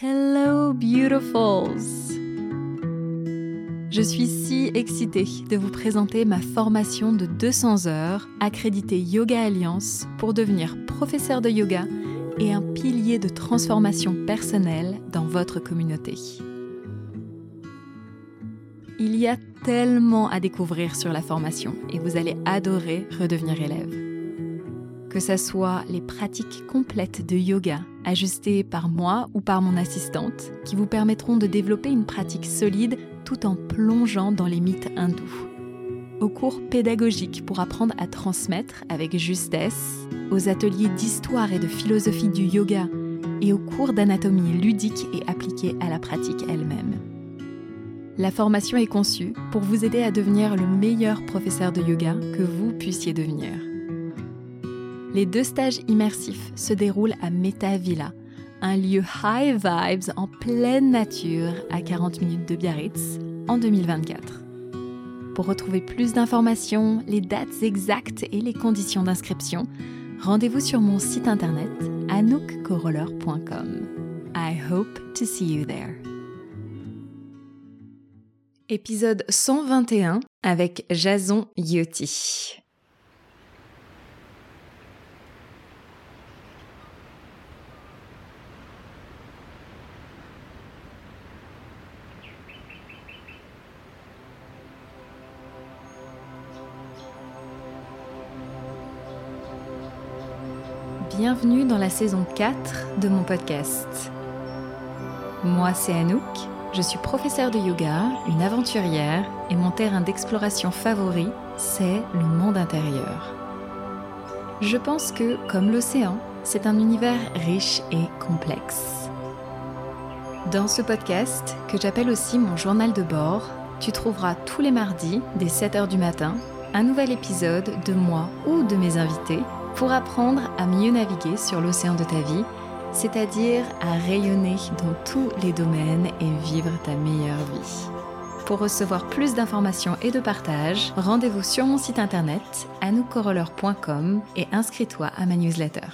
Hello beautifuls! Je suis si excitée de vous présenter ma formation de 200 heures accréditée Yoga Alliance pour devenir professeur de yoga et un pilier de transformation personnelle dans votre communauté. Il y a tellement à découvrir sur la formation et vous allez adorer redevenir élève. Que ça soit les pratiques complètes de yoga ajustées par moi ou par mon assistante qui vous permettront de développer une pratique solide tout en plongeant dans les mythes hindous. Aux cours pédagogiques pour apprendre à transmettre avec justesse, aux ateliers d'histoire et de philosophie du yoga et aux cours d'anatomie ludique et appliquée à la pratique elle-même. La formation est conçue pour vous aider à devenir le meilleur professeur de yoga que vous puissiez devenir. Les 2 stages immersifs se déroulent à Meta Villa, un lieu high vibes en pleine nature à 40 minutes de Biarritz en 2024. Pour retrouver plus d'informations, les dates exactes et les conditions d'inscription, rendez-vous sur mon site internet anoukcoroller.com. I hope to see you there. Épisode 121 avec Jason Yotti. Bienvenue dans la saison 4 de mon podcast. Moi, c'est Anouk, je suis professeure de yoga, une aventurière et mon terrain d'exploration favori, c'est le monde intérieur. Je pense que, comme l'océan, c'est un univers riche et complexe. Dans ce podcast, que j'appelle aussi mon journal de bord, tu trouveras tous les mardis, dès 7h du matin, un nouvel épisode de moi ou de mes invités pour apprendre à mieux naviguer sur l'océan de ta vie, c'est-à-dire à rayonner dans tous les domaines et vivre ta meilleure vie. Pour recevoir plus d'informations et de partage, rendez-vous sur mon site internet anoukcoroller.com et inscris-toi à ma newsletter.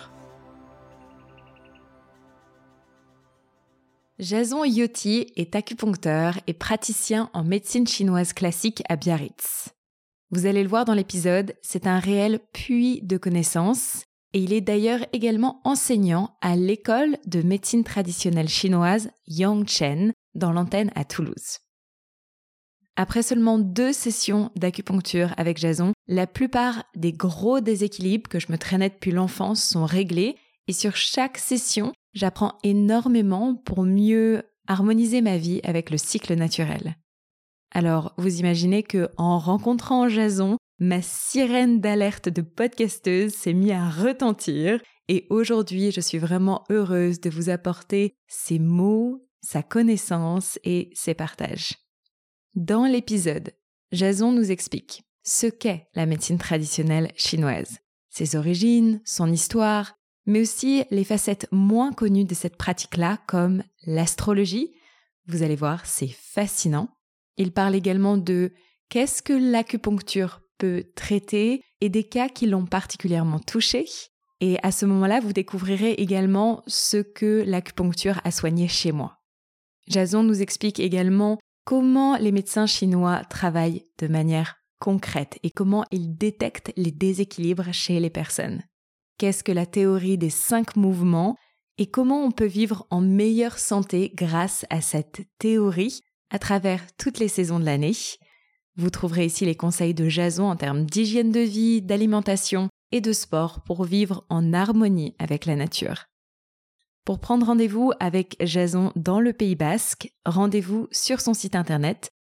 Jason Yotti est acupuncteur et praticien en médecine chinoise classique à Biarritz. Vous allez le voir dans l'épisode, c'est un réel puits de connaissances et il est d'ailleurs également enseignant à l'école de médecine traditionnelle chinoise Yangchen dans l'antenne à Toulouse. Après seulement 2 sessions d'acupuncture avec Jason, la plupart des gros déséquilibres que je me traînais depuis l'enfance sont réglés et sur chaque session, j'apprends énormément pour mieux harmoniser ma vie avec le cycle naturel. Alors, vous imaginez que en rencontrant Jason, ma sirène d'alerte de podcasteuse s'est mise à retentir et aujourd'hui, je suis vraiment heureuse de vous apporter ses mots, sa connaissance et ses partages. Dans l'épisode, Jason nous explique ce qu'est la médecine traditionnelle chinoise, ses origines, son histoire, mais aussi les facettes moins connues de cette pratique-là comme l'astrologie. Vous allez voir, c'est fascinant. Il parle également de qu'est-ce que l'acupuncture peut traiter et des cas qui l'ont particulièrement touché. Et à ce moment-là, vous découvrirez également ce que l'acupuncture a soigné chez moi. Jason nous explique également comment les médecins chinois travaillent de manière concrète et comment ils détectent les déséquilibres chez les personnes. Qu'est-ce que la théorie des 5 mouvements et comment on peut vivre en meilleure santé grâce à cette théorie à travers toutes les saisons de l'année. Vous trouverez ici les conseils de Jason en termes d'hygiène de vie, d'alimentation et de sport pour vivre en harmonie avec la nature. Pour prendre rendez-vous avec Jason dans le Pays Basque, rendez-vous sur son site internet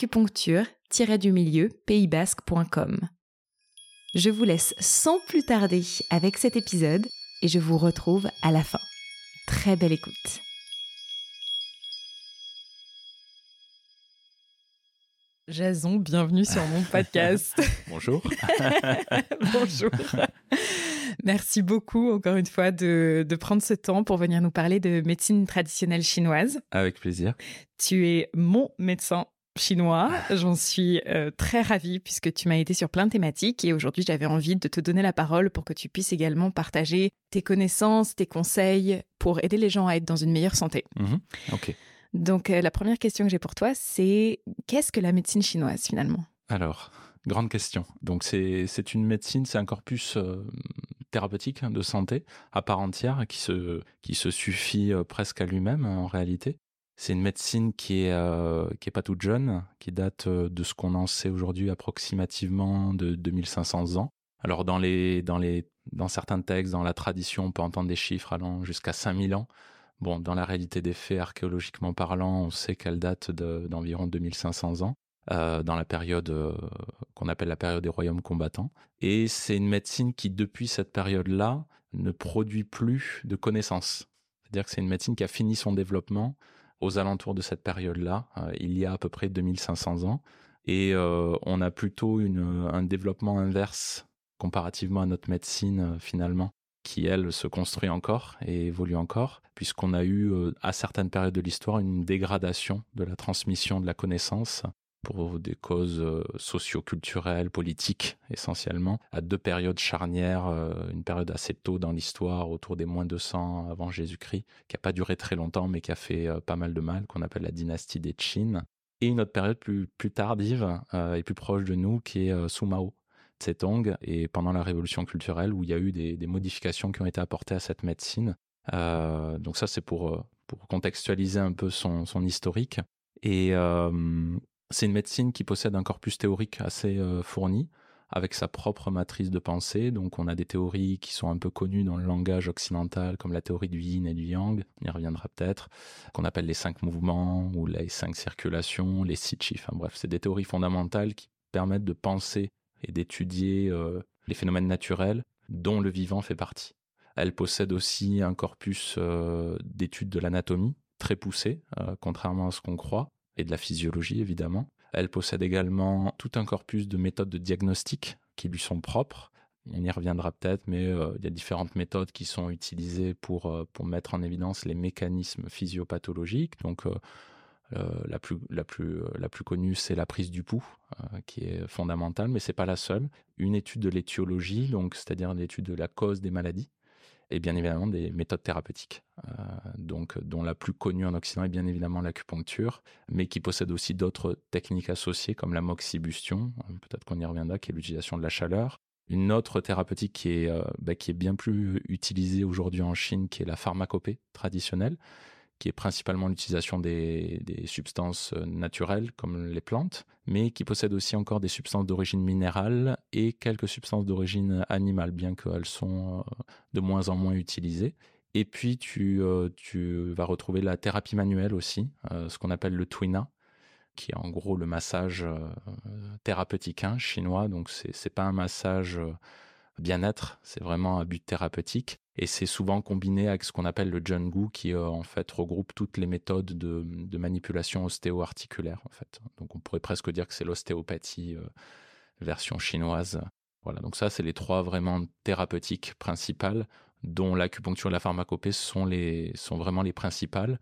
acupuncture-paysbasque.com. Je vous laisse sans plus tarder avec cet épisode et je vous retrouve à la fin. Très belle écoute. Jason, bienvenue sur mon podcast. Bonjour. Bonjour. Merci beaucoup, encore une fois, de prendre ce temps pour venir nous parler de médecine traditionnelle chinoise. Avec plaisir. Tu es mon médecin chinois. J'en suis très ravie puisque tu m'as aidé sur plein de thématiques et aujourd'hui j'avais envie de te donner la parole pour que tu puisses également partager tes connaissances, tes conseils pour aider les gens à être dans une meilleure santé. Ok. Donc la première question que j'ai pour toi, c'est qu'est-ce que la médecine chinoise finalement ? Alors, grande question. Donc c'est une médecine, c'est un corpus thérapeutique de santé à part entière qui se suffit presque à lui-même en réalité. C'est une médecine qui est pas toute jeune, qui date de ce qu'on en sait aujourd'hui approximativement de 2500 ans. Alors dans certains textes, dans la tradition, on peut entendre des chiffres allant jusqu'à 5000 ans. Bon, dans la réalité des faits, archéologiquement parlant, on sait qu'elle date d'environ 2500 ans, dans la période qu'on appelle la période des royaumes combattants. Et c'est une médecine qui, depuis cette période-là, ne produit plus de connaissances. C'est-à-dire que c'est une médecine qui a fini son développement aux alentours de cette période-là, il y a à peu près 2500 ans. Et on a plutôt un développement inverse comparativement à notre médecine, finalement, qui, elle, se construit encore et évolue encore, puisqu'on a eu, à certaines périodes de l'histoire, une dégradation de la transmission de la connaissance pour des causes socio-culturelles, politiques essentiellement, à deux périodes charnières, une période assez tôt dans l'histoire, autour des moins 200 avant Jésus-Christ, qui n'a pas duré très longtemps, mais qui a fait pas mal de mal, qu'on appelle la dynastie des Qin, et une autre période plus tardive et plus proche de nous, qui est sous Mao Tse-tung, et pendant la révolution culturelle, où il y a eu des modifications qui ont été apportées à cette médecine. Donc ça, c'est pour contextualiser un peu son historique. Et c'est une médecine qui possède un corpus théorique assez fourni, avec sa propre matrice de pensée. Donc on a des théories qui sont un peu connues dans le langage occidental, comme la théorie du yin et du yang, on y reviendra peut-être, qu'on appelle les 5 mouvements, ou les 5 circulations, les 6 chi. Enfin bref, c'est des théories fondamentales qui permettent de penser et d'étudier les phénomènes naturels dont le vivant fait partie. Elle possède aussi un corpus d'études de l'anatomie très poussé, contrairement à ce qu'on croit, et de la physiologie évidemment. Elle possède également tout un corpus de méthodes de diagnostic qui lui sont propres. On y reviendra peut-être, mais il y a différentes méthodes qui sont utilisées pour mettre en évidence les mécanismes physiopathologiques. Donc la plus connue, c'est la prise du pouls, qui est fondamentale, mais c'est pas la seule. Une étude de l'étiologie, donc c'est-à-dire l'étude de la cause des maladies, et bien évidemment des méthodes thérapeutiques, donc dont la plus connue en Occident est bien évidemment l'acupuncture, mais qui possède aussi d'autres techniques associées comme la moxibustion, peut-être qu'on y reviendra, qui est l'utilisation de la chaleur. Une autre thérapeutique qui est bien plus utilisée aujourd'hui en Chine, qui est la pharmacopée traditionnelle, qui est principalement l'utilisation des substances naturelles comme les plantes, mais qui possède aussi encore des substances d'origine minérale et quelques substances d'origine animale, bien qu'elles sont de moins en moins utilisées. Et puis tu vas retrouver la thérapie manuelle aussi, ce qu'on appelle le tuina, qui est en gros le massage thérapeutique chinois. Donc c'est pas un massage bien-être, c'est vraiment un but thérapeutique. Et c'est souvent combiné avec ce qu'on appelle le Zhengu, qui en fait regroupe toutes les méthodes de manipulation ostéo-articulaire. En fait. Donc on pourrait presque dire que c'est l'ostéopathie version chinoise. Voilà, donc ça, c'est les trois vraiment thérapeutiques principales, dont l'acupuncture et la pharmacopée sont vraiment les principales.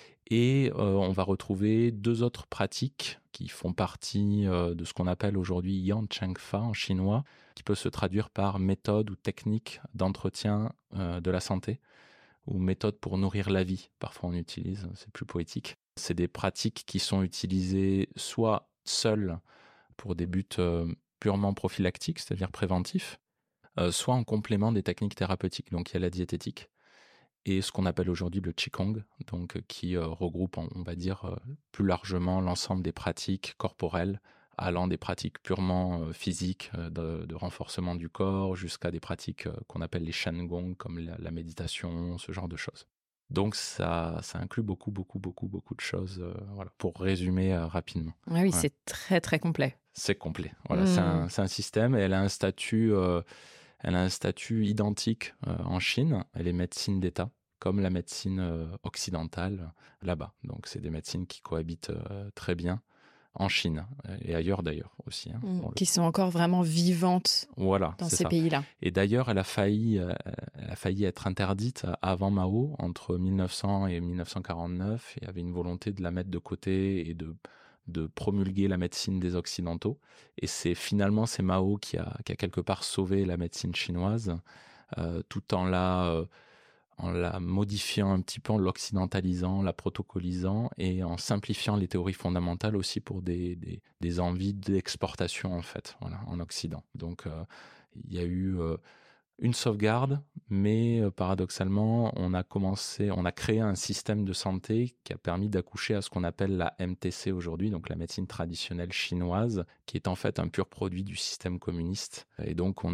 Et on va retrouver deux autres pratiques qui font partie de ce qu'on appelle aujourd'hui Yan Cheng Fa en chinois, qui peut se traduire par méthode ou technique d'entretien de la santé, ou méthode pour nourrir la vie. Parfois on utilise, c'est plus poétique. C'est des pratiques qui sont utilisées soit seules pour des buts purement prophylactiques, c'est-à-dire préventifs, soit en complément des techniques thérapeutiques. Donc il y a la diététique, et ce qu'on appelle aujourd'hui le Qigong, donc qui regroupe, on va dire, plus largement l'ensemble des pratiques corporelles, allant des pratiques purement physiques, de renforcement du corps, jusqu'à des pratiques qu'on appelle les Shen-Gong, comme la méditation, ce genre de choses. Donc ça inclut beaucoup de choses, voilà, pour résumer rapidement. Ah oui, ouais. C'est très très complet. C'est complet, voilà, c'est un système, et elle a un statut... Elle a un statut identique en Chine. Elle est médecine d'État, comme la médecine occidentale là-bas. Donc, c'est des médecines qui cohabitent très bien en Chine et ailleurs d'ailleurs aussi. Qui sont encore vraiment vivantes dans ces pays-là. Et d'ailleurs, elle a failli être interdite avant Mao, entre 1900 et 1949. Il y avait une volonté de la mettre de côté et de de promulguer la médecine des Occidentaux. Et c'est Mao qui a quelque part sauvé la médecine chinoise, tout en la modifiant un petit peu, en l'occidentalisant, la protocolisant et en simplifiant les théories fondamentales aussi pour des envies d'exportation en fait, voilà, en Occident. Donc il y a eu une sauvegarde, mais paradoxalement, on a créé un système de santé qui a permis d'accoucher à ce qu'on appelle la MTC aujourd'hui, donc la médecine traditionnelle chinoise, qui est en fait un pur produit du système communiste. Et donc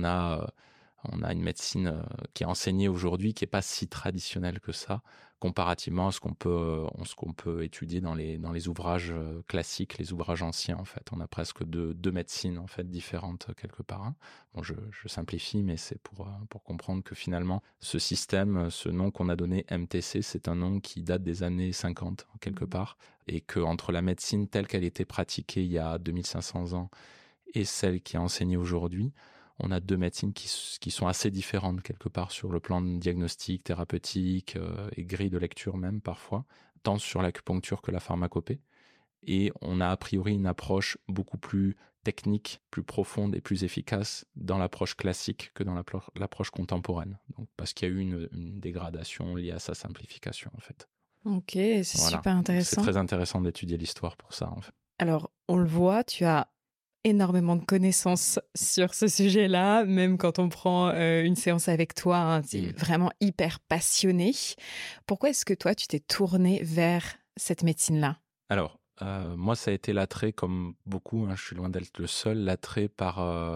on a une médecine qui est enseignée aujourd'hui, qui n'est pas si traditionnelle que ça, comparativement à ce qu'on peut étudier dans les ouvrages classiques, les ouvrages anciens en fait. On a presque deux médecines en fait différentes quelque part, hein. Bon, je simplifie, mais c'est pour comprendre que finalement, ce système, ce nom qu'on a donné MTC, c'est un nom qui date des années 50 quelque part, et que entre la médecine telle qu'elle était pratiquée il y a 2500 ans et celle qui est enseignée aujourd'hui, on a deux médecines qui sont assez différentes quelque part sur le plan de diagnostic, thérapeutique et grille de lecture même parfois, tant sur l'acupuncture que la pharmacopée. Et on a a priori une approche beaucoup plus technique, plus profonde et plus efficace dans l'approche classique que dans l'approche contemporaine. Donc, parce qu'il y a eu une dégradation liée à sa simplification en fait. Ok, c'est super intéressant. C'est très intéressant d'étudier l'histoire pour ça en fait. Alors, on le voit, tu as énormément de connaissances sur ce sujet-là, même quand on prend une séance avec toi, hein, tu es vraiment hyper passionné. Pourquoi est-ce que toi, tu t'es tourné vers cette médecine-là ? Alors, moi, ça a été l'attrait, comme beaucoup, hein, je suis loin d'être le seul, l'attrait par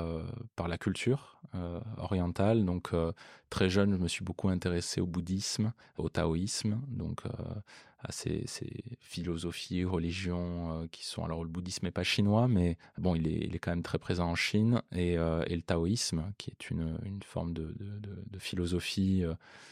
la culture orientale. Donc, très jeune, je me suis beaucoup intéressé au bouddhisme, au taoïsme, donc à ces philosophies, religions qui sont... Alors, le bouddhisme n'est pas chinois, mais bon, il est quand même très présent en Chine. Et le taoïsme, qui est une forme de philosophie...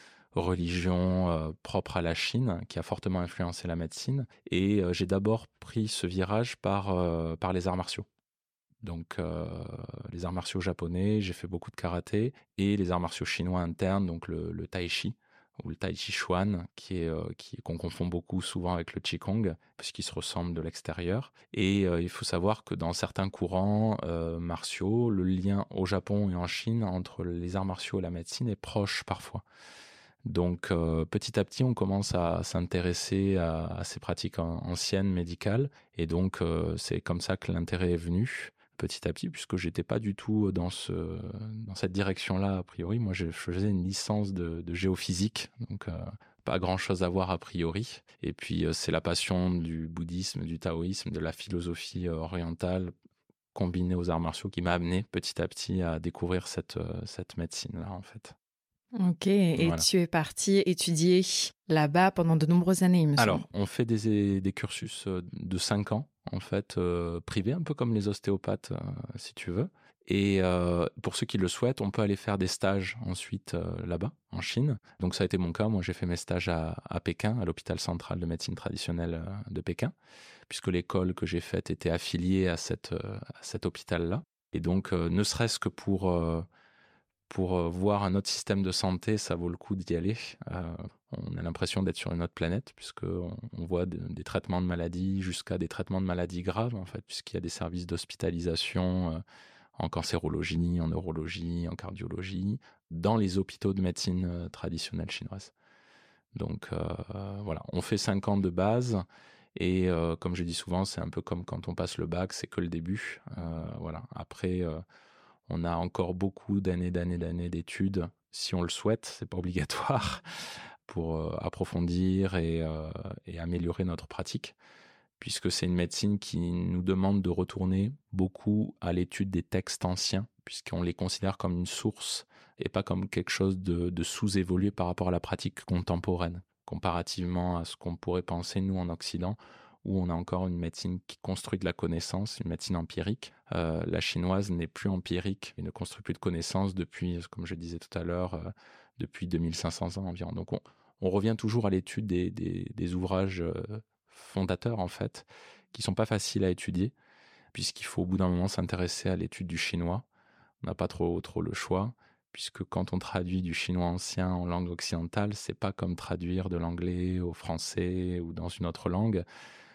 religion propre à la Chine, qui a fortement influencé la médecine. Et j'ai d'abord pris ce virage par les arts martiaux. Donc les arts martiaux japonais, j'ai fait beaucoup de karaté, et les arts martiaux chinois internes, donc le tai chi, ou le tai chi chuan, qu'on confond beaucoup souvent avec le qigong, puisqu'ils se ressemblent de l'extérieur. Et il faut savoir que dans certains courants martiaux, le lien au Japon et en Chine entre les arts martiaux et la médecine est proche parfois. Donc petit à petit, on commence à s'intéresser à ces pratiques anciennes médicales, et donc c'est comme ça que l'intérêt est venu petit à petit, puisque j'étais pas du tout dans cette direction-là a priori. Moi, je faisais une licence de géophysique, donc pas grand-chose à voir a priori. Et puis c'est la passion du bouddhisme, du taoïsme, de la philosophie orientale combinée aux arts martiaux qui m'a amené petit à petit à découvrir cette médecine-là en fait. Ok, et voilà. Tu es parti étudier là-bas pendant de nombreuses années, il me semble. Alors, on fait des cursus de 5 ans, en fait, privés, un peu comme les ostéopathes, si tu veux. Et pour ceux qui le souhaitent, on peut aller faire des stages ensuite là-bas, en Chine. Donc ça a été mon cas. Moi, j'ai fait mes stages à Pékin, à l'hôpital central de médecine traditionnelle de Pékin, puisque l'école que j'ai faite était affiliée à cet hôpital-là. Et donc, ne serait-ce que pour voir un autre système de santé, ça vaut le coup d'y aller. On a l'impression d'être sur une autre planète, puisqu'on voit des traitements de maladies jusqu'à des traitements de maladies graves, en fait, puisqu'il y a des services d'hospitalisation en cancérologie, en neurologie, en cardiologie, dans les hôpitaux de médecine traditionnelle chinoise. Donc voilà, on fait 5 ans de base. Et comme je dis souvent, c'est un peu comme quand on passe le bac, c'est que le début. Voilà. Après... on a encore beaucoup d'années d'études, si on le souhaite, c'est pas obligatoire, pour approfondir et améliorer notre pratique, puisque c'est une médecine qui nous demande de retourner beaucoup à l'étude des textes anciens, puisqu'on les considère comme une source et pas comme quelque chose de sous-évolué par rapport à la pratique contemporaine, comparativement à ce qu'on pourrait penser, nous, en Occident, où on a encore une médecine qui construit de la connaissance, une médecine empirique. La chinoise n'est plus empirique et ne construit plus de connaissances depuis, comme je disais tout à l'heure, depuis 2500 ans environ. Donc on revient toujours à l'étude des ouvrages fondateurs, en fait, qui sont pas faciles à étudier, puisqu'il faut au bout d'un moment s'intéresser à l'étude du chinois. On n'a pas trop le choix, puisque quand on traduit du chinois ancien en langue occidentale, c'est pas comme traduire de l'anglais au français ou dans une autre langue.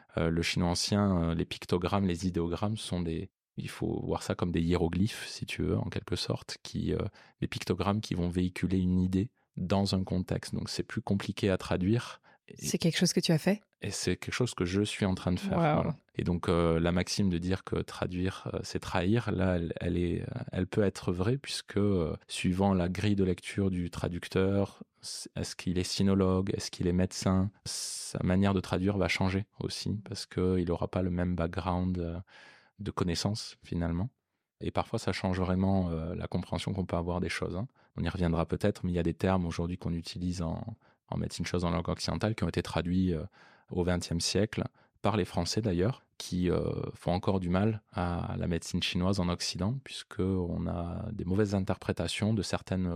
Le chinois ancien, les pictogrammes, les idéogrammes il faut voir ça comme des hiéroglyphes, si tu veux, en quelque sorte, des pictogrammes qui vont véhiculer une idée dans un contexte. Donc c'est plus compliqué à traduire. C'est quelque chose que tu as fait? Et c'est quelque chose que je suis en train de faire. Wow. Voilà. Et donc la maxime de dire que traduire, c'est trahir, là, elle peut être vraie, puisque suivant la grille de lecture du traducteur, est-ce qu'il est sinologue, est-ce qu'il est médecin, sa manière de traduire va changer aussi, parce qu'il n'aura pas le même background de connaissances, finalement. Et parfois, ça change vraiment la compréhension qu'on peut avoir des choses. Hein. On y reviendra peut-être, mais il y a des termes aujourd'hui qu'on utilise en médecine chinoise en langue occidentale qui ont été traduits au XXe siècle par les Français d'ailleurs, qui font encore du mal à la médecine chinoise en Occident, puisqu'on a des mauvaises interprétations de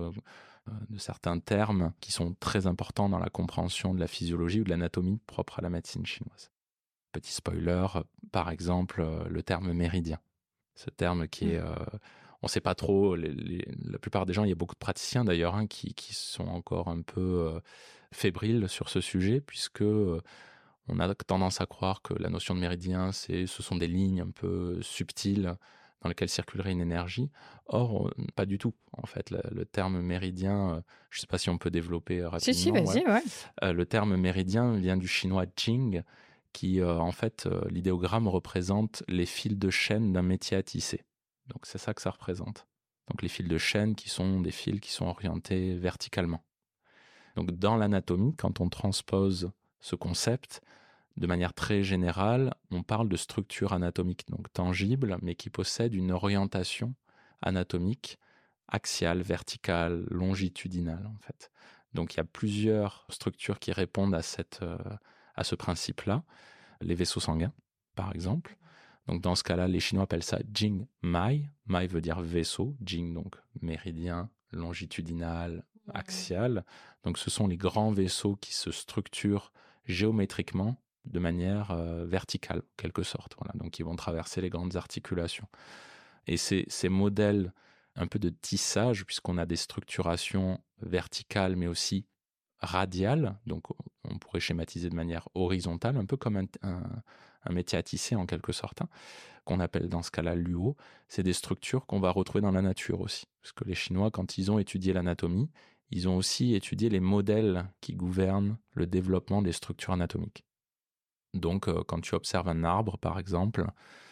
certains termes qui sont très importants dans la compréhension de la physiologie ou de l'anatomie propre à la médecine chinoise. Petit spoiler, par exemple, le terme méridien. Ce terme qui est... on ne sait pas trop, la plupart des gens, il y a beaucoup de praticiens d'ailleurs hein, qui sont encore un peu fébriles sur ce sujet, puisque on a tendance à croire que la notion de méridien, ce sont des lignes un peu subtiles dans lesquelles circulerait une énergie. Or, pas du tout. En fait, le terme méridien, je ne sais pas si on peut développer rapidement. Si, vas-y, ouais. Le terme méridien vient du chinois jing, qui, en fait, l'idéogramme représente les fils de chaîne d'un métier à tisser. Donc, c'est ça que ça représente. Donc, les fils de chaîne qui sont des fils qui sont orientés verticalement. Donc, dans l'anatomie, quand on transpose ce concept, de manière très générale, on parle de structure anatomique, donc tangible, mais qui possède une orientation anatomique axiale, verticale, longitudinale, en fait. Donc, il y a plusieurs structures qui répondent à ce principe-là. Les vaisseaux sanguins, par exemple. Donc, dans ce cas-là, les Chinois appellent ça Jing Mai. Mai veut dire vaisseau. Jing, donc méridien, longitudinal, axial. Donc, ce sont les grands vaisseaux qui se structurent géométriquement de manière verticale, en quelque sorte. Voilà. Donc, ils vont traverser les grandes articulations. Et ces modèles un peu de tissage, puisqu'on a des structurations verticales, mais aussi radiales, donc on pourrait schématiser de manière horizontale, un peu comme un métier à tisser en quelque sorte, hein, qu'on appelle dans ce cas-là luo. C'est des structures qu'on va retrouver dans la nature aussi. Parce que les Chinois, quand ils ont étudié l'anatomie, ils ont aussi étudié les modèles qui gouvernent le développement des structures anatomiques. Donc, quand tu observes un arbre, par exemple,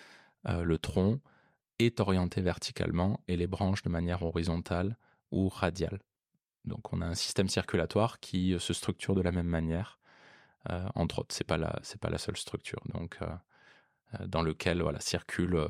le tronc est orienté verticalement et les branches de manière horizontale ou radiale. Donc, on a un système circulatoire qui se structure de la même manière. Entre autres, c'est pas la seule structure. Donc, dans lequel circulent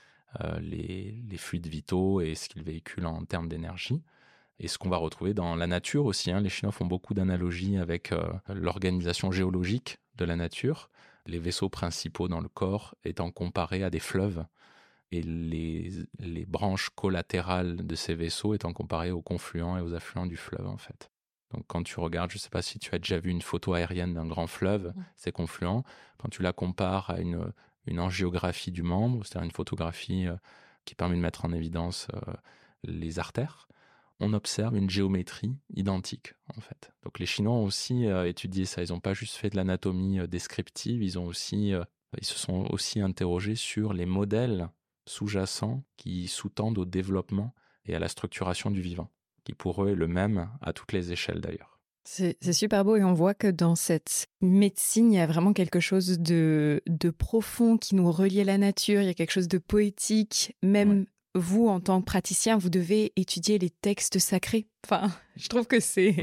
les fluides vitaux et ce qu'ils véhiculent en termes d'énergie. Et ce qu'on va retrouver dans la nature aussi. Hein. Les Chinois font beaucoup d'analogies avec l'organisation géologique de la nature. Les vaisseaux principaux dans le corps étant comparés à des fleuves et les branches collatérales de ces vaisseaux étant comparées aux confluents et aux affluents du fleuve, en fait. Donc, quand tu regardes, je ne sais pas si tu as déjà vu une photo aérienne d'un grand fleuve, ces confluents, quand tu la compares à une angiographie du membre, c'est-à-dire une photographie qui permet de mettre en évidence les artères, on observe une géométrie identique, en fait. Donc, les Chinois ont aussi étudié ça. Ils n'ont pas juste fait de l'anatomie descriptive, ils se sont aussi interrogés sur les modèles sous-jacents qui sous-tendent au développement et à la structuration du vivant, qui pour eux est le même à toutes les échelles d'ailleurs. C'est super beau et on voit que dans cette médecine, il y a vraiment quelque chose de profond qui nous relie à la nature, il y a quelque chose de poétique, même vous, en tant que praticien, vous devez étudier les textes sacrés. Enfin, je trouve que c'est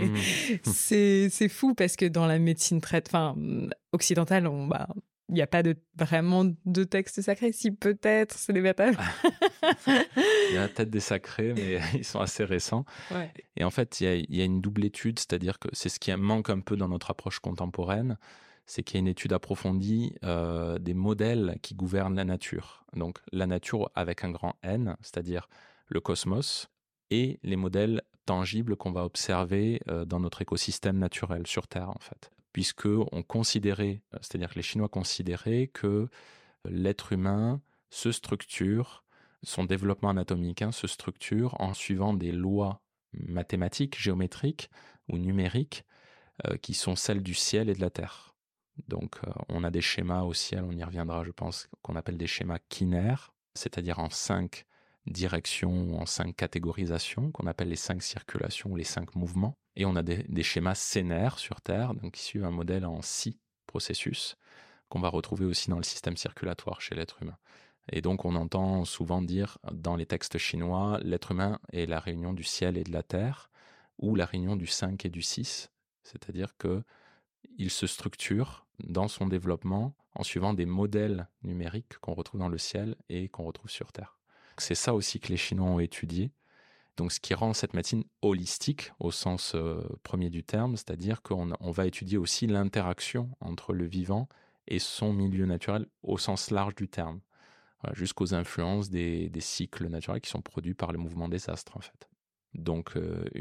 fou parce que dans la médecine occidentale, il n'y a pas vraiment de textes sacrés. Si peut-être, c'est débattable. Il y a peut-être des sacrés, mais ils sont assez récents. Ouais. Et en fait, il y a une double étude, c'est-à-dire que c'est ce qui manque un peu dans notre approche contemporaine, c'est qu'il y a une étude approfondie des modèles qui gouvernent la nature. Donc la nature avec un grand N, c'est-à-dire le cosmos, et les modèles tangibles qu'on va observer dans notre écosystème naturel sur Terre, en fait. Puisqu'on considérait, c'est-à-dire que les Chinois considéraient que l'être humain se structure, son développement anatomique se structure en suivant des lois mathématiques, géométriques ou numériques qui sont celles du ciel et de la terre. Donc, on a des schémas au ciel, on y reviendra, je pense, qu'on appelle des schémas quinaires, c'est-à-dire en 5 directions, en 5 catégorisations, qu'on appelle les 5 circulations ou les 5 mouvements. Et on a des schémas sénaires sur Terre, donc qui suivent un modèle en 6 processus, qu'on va retrouver aussi dans le système circulatoire chez l'être humain. Et donc, on entend souvent dire dans les textes chinois, l'être humain est la réunion du ciel et de la terre, ou la réunion du 5 et du 6, c'est-à-dire qu'il se structure dans son développement en suivant des modèles numériques qu'on retrouve dans le ciel et qu'on retrouve sur Terre. C'est ça aussi que les Chinois ont étudié. Donc, ce qui rend cette médecine holistique au sens premier du terme, c'est-à-dire qu'on va étudier aussi l'interaction entre le vivant et son milieu naturel au sens large du terme, voilà, jusqu'aux influences des cycles naturels qui sont produits par le mouvement des astres, en fait. Donc,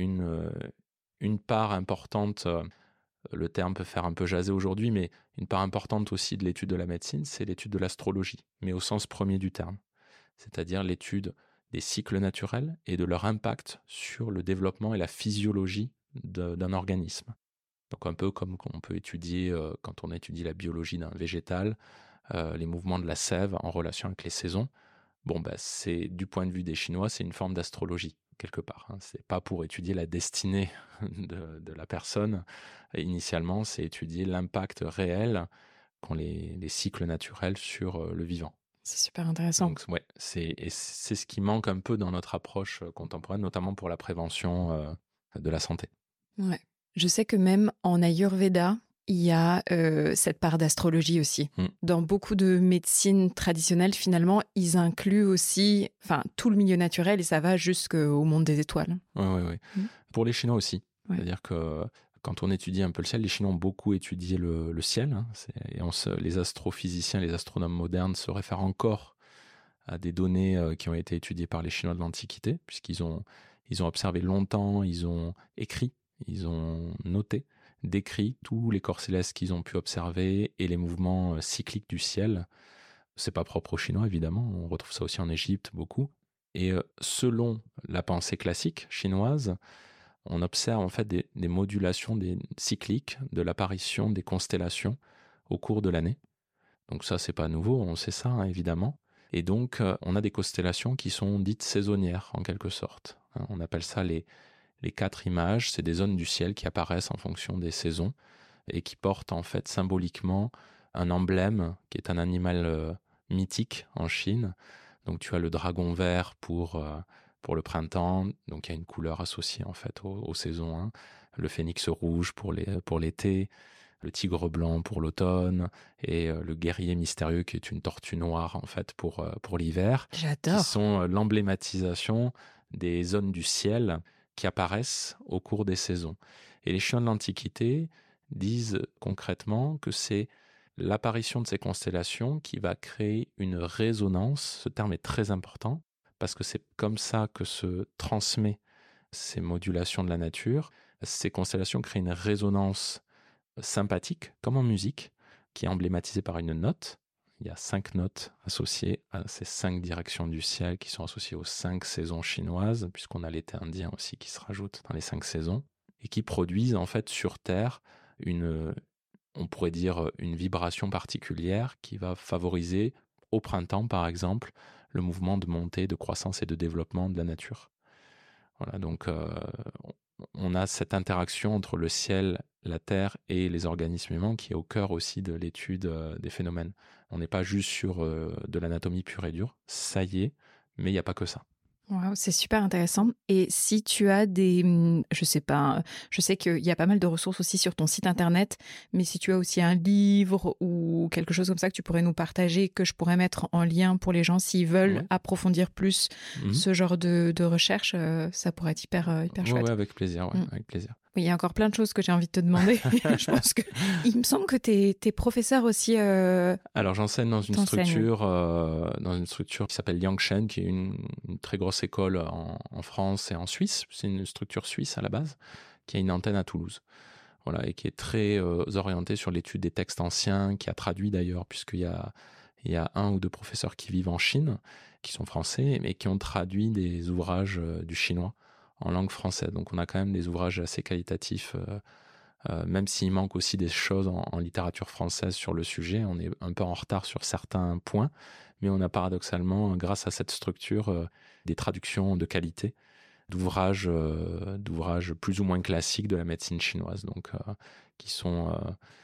une part importante, le terme peut faire un peu jaser aujourd'hui, mais une part importante aussi de l'étude de la médecine, c'est l'étude de l'astrologie, mais au sens premier du terme, c'est-à-dire l'étude des cycles naturels et de leur impact sur le développement et la physiologie d'un organisme. Donc un peu comme on peut étudier, quand on étudie la biologie d'un végétal, les mouvements de la sève en relation avec les saisons. Bon, c'est, du point de vue des Chinois, c'est une forme d'astrologie, quelque part. Hein. C'est pas pour étudier la destinée de la personne. Et initialement, c'est étudier l'impact réel qu'ont les cycles naturels sur le vivant. C'est super intéressant. Donc, ouais, c'est ce qui manque un peu dans notre approche contemporaine, notamment pour la prévention de la santé. Ouais. Je sais que même en Ayurveda, il y a cette part d'astrologie aussi. Dans beaucoup de médecines traditionnelles, finalement, ils incluent aussi tout le milieu naturel et ça va jusqu'au monde des étoiles. Oui. Pour les Chinois aussi. Ouais. C'est-à-dire que quand on étudie un peu le ciel, les Chinois ont beaucoup étudié le ciel. Hein, et les astrophysiciens, les astronomes modernes se réfèrent encore à des données qui ont été étudiées par les Chinois de l'Antiquité, puisqu'ils ont observé longtemps, ils ont écrit, ils ont noté, décrit tous les corps célestes qu'ils ont pu observer et les mouvements cycliques du ciel. C'est pas propre aux Chinois, évidemment, on retrouve ça aussi en Égypte beaucoup. Et selon la pensée classique chinoise, on observe en fait des modulations cycliques de l'apparition des constellations au cours de l'année. Donc ça, c'est pas nouveau, on sait ça, hein, évidemment. Et donc, on a des constellations qui sont dites saisonnières, en quelque sorte. On appelle ça les 4 images. C'est des zones du ciel qui apparaissent en fonction des saisons et qui portent en fait symboliquement un emblème qui est un animal mythique en Chine. Donc, tu as le dragon vert pour le printemps. Donc, il y a une couleur associée en fait aux saisons. Hein. Le phénix rouge pour l'été. Le tigre blanc pour l'automne et le guerrier mystérieux qui est une tortue noire en fait pour l'hiver. J'adore. Qui sont l'emblématisation des zones du ciel qui apparaissent au cours des saisons. Et les Chinois de l'Antiquité disent concrètement que c'est l'apparition de ces constellations qui va créer une résonance. Ce terme est très important parce que c'est comme ça que se transmet ces modulations de la nature. Ces constellations créent une résonance sympathique, comme en musique, qui est emblématisée par une note. Il y a 5 notes associées à ces 5 directions du ciel qui sont associées aux 5 saisons chinoises, puisqu'on a l'été indien aussi qui se rajoute dans les 5 saisons, et qui produisent en fait sur Terre on pourrait dire une vibration particulière qui va favoriser au printemps par exemple le mouvement de montée, de croissance et de développement de la nature. Voilà, donc on a cette interaction entre le ciel, la terre et les organismes humains qui est au cœur aussi de l'étude des phénomènes. On n'est pas juste sur de l'anatomie pure et dure, ça y est, mais il n'y a pas que ça. Wow, c'est super intéressant. Et si tu as je sais pas, je sais qu'il y a pas mal de ressources aussi sur ton site internet, mais si tu as aussi un livre ou quelque chose comme ça que tu pourrais nous partager, que je pourrais mettre en lien pour les gens s'ils veulent approfondir plus ce genre de recherche, ça pourrait être hyper chouette. Ouais, avec plaisir, avec plaisir. Oui, il y a encore plein de choses que j'ai envie de te demander. Je pense il me semble que t'es professeur aussi. Alors j'enseigne dans une structure qui s'appelle Yangshen, qui est une très grosse école en France et en Suisse. C'est une structure suisse à la base, qui a une antenne à Toulouse. Voilà, et qui est très orientée sur l'étude des textes anciens, qui a traduit d'ailleurs, puisqu'il y a 1 ou 2 professeurs qui vivent en Chine, qui sont français, mais qui ont traduit des ouvrages du chinois en langue française. Donc on a quand même des ouvrages assez qualitatifs Même s'il manque aussi des choses en littérature française sur le sujet, on est un peu en retard sur certains points, mais on a paradoxalement, grâce à cette structure, des traductions de qualité d'ouvrages plus ou moins classiques de la médecine chinoise, donc qui sont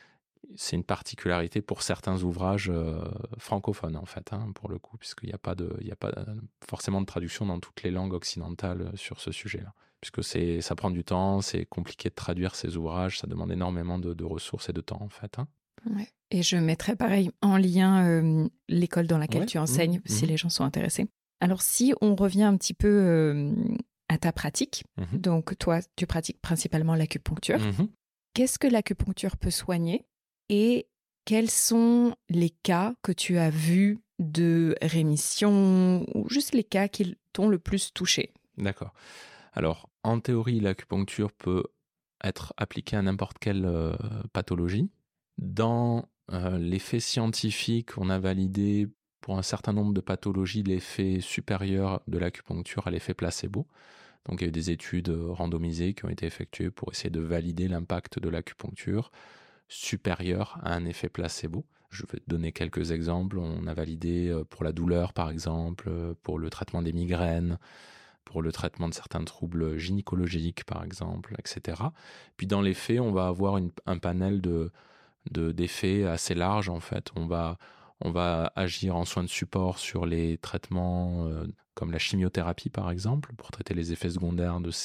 c'est une particularité pour certains ouvrages francophones en fait, hein, pour le coup, puisqu'il n'y a pas forcément de traduction dans toutes les langues occidentales sur ce sujet-là, puisque ça prend du temps, c'est compliqué de traduire ces ouvrages, ça demande énormément de ressources et de temps en fait, hein. Ouais. Et je mettrai pareil en lien l'école dans laquelle Ouais. tu enseignes, si Mhm. les gens sont intéressés. Alors si on revient un petit peu à ta pratique, Mhm. donc toi tu pratiques principalement l'acupuncture, Mhm. qu'est-ce que l'acupuncture peut soigner et quels sont les cas que tu as vus de rémission ou juste les cas qui t'ont le plus touché? D'accord. Alors, en théorie, l'acupuncture peut être appliquée à n'importe quelle pathologie. Dans l'effet scientifique, on a validé pour un certain nombre de pathologies l'effet supérieur de l'acupuncture à l'effet placebo. Donc, il y a eu des études randomisées qui ont été effectuées pour essayer de valider l'impact de l'acupuncture supérieur à un effet placebo. Je vais te donner quelques exemples. On a validé pour la douleur, par exemple, pour le traitement des migraines, pour le traitement de certains troubles gynécologiques, par exemple, etc. Puis dans les faits, on va avoir un panel d'effets assez large, en fait. On va agir en soins de support sur les traitements comme la chimiothérapie, par exemple, pour traiter les effets secondaires de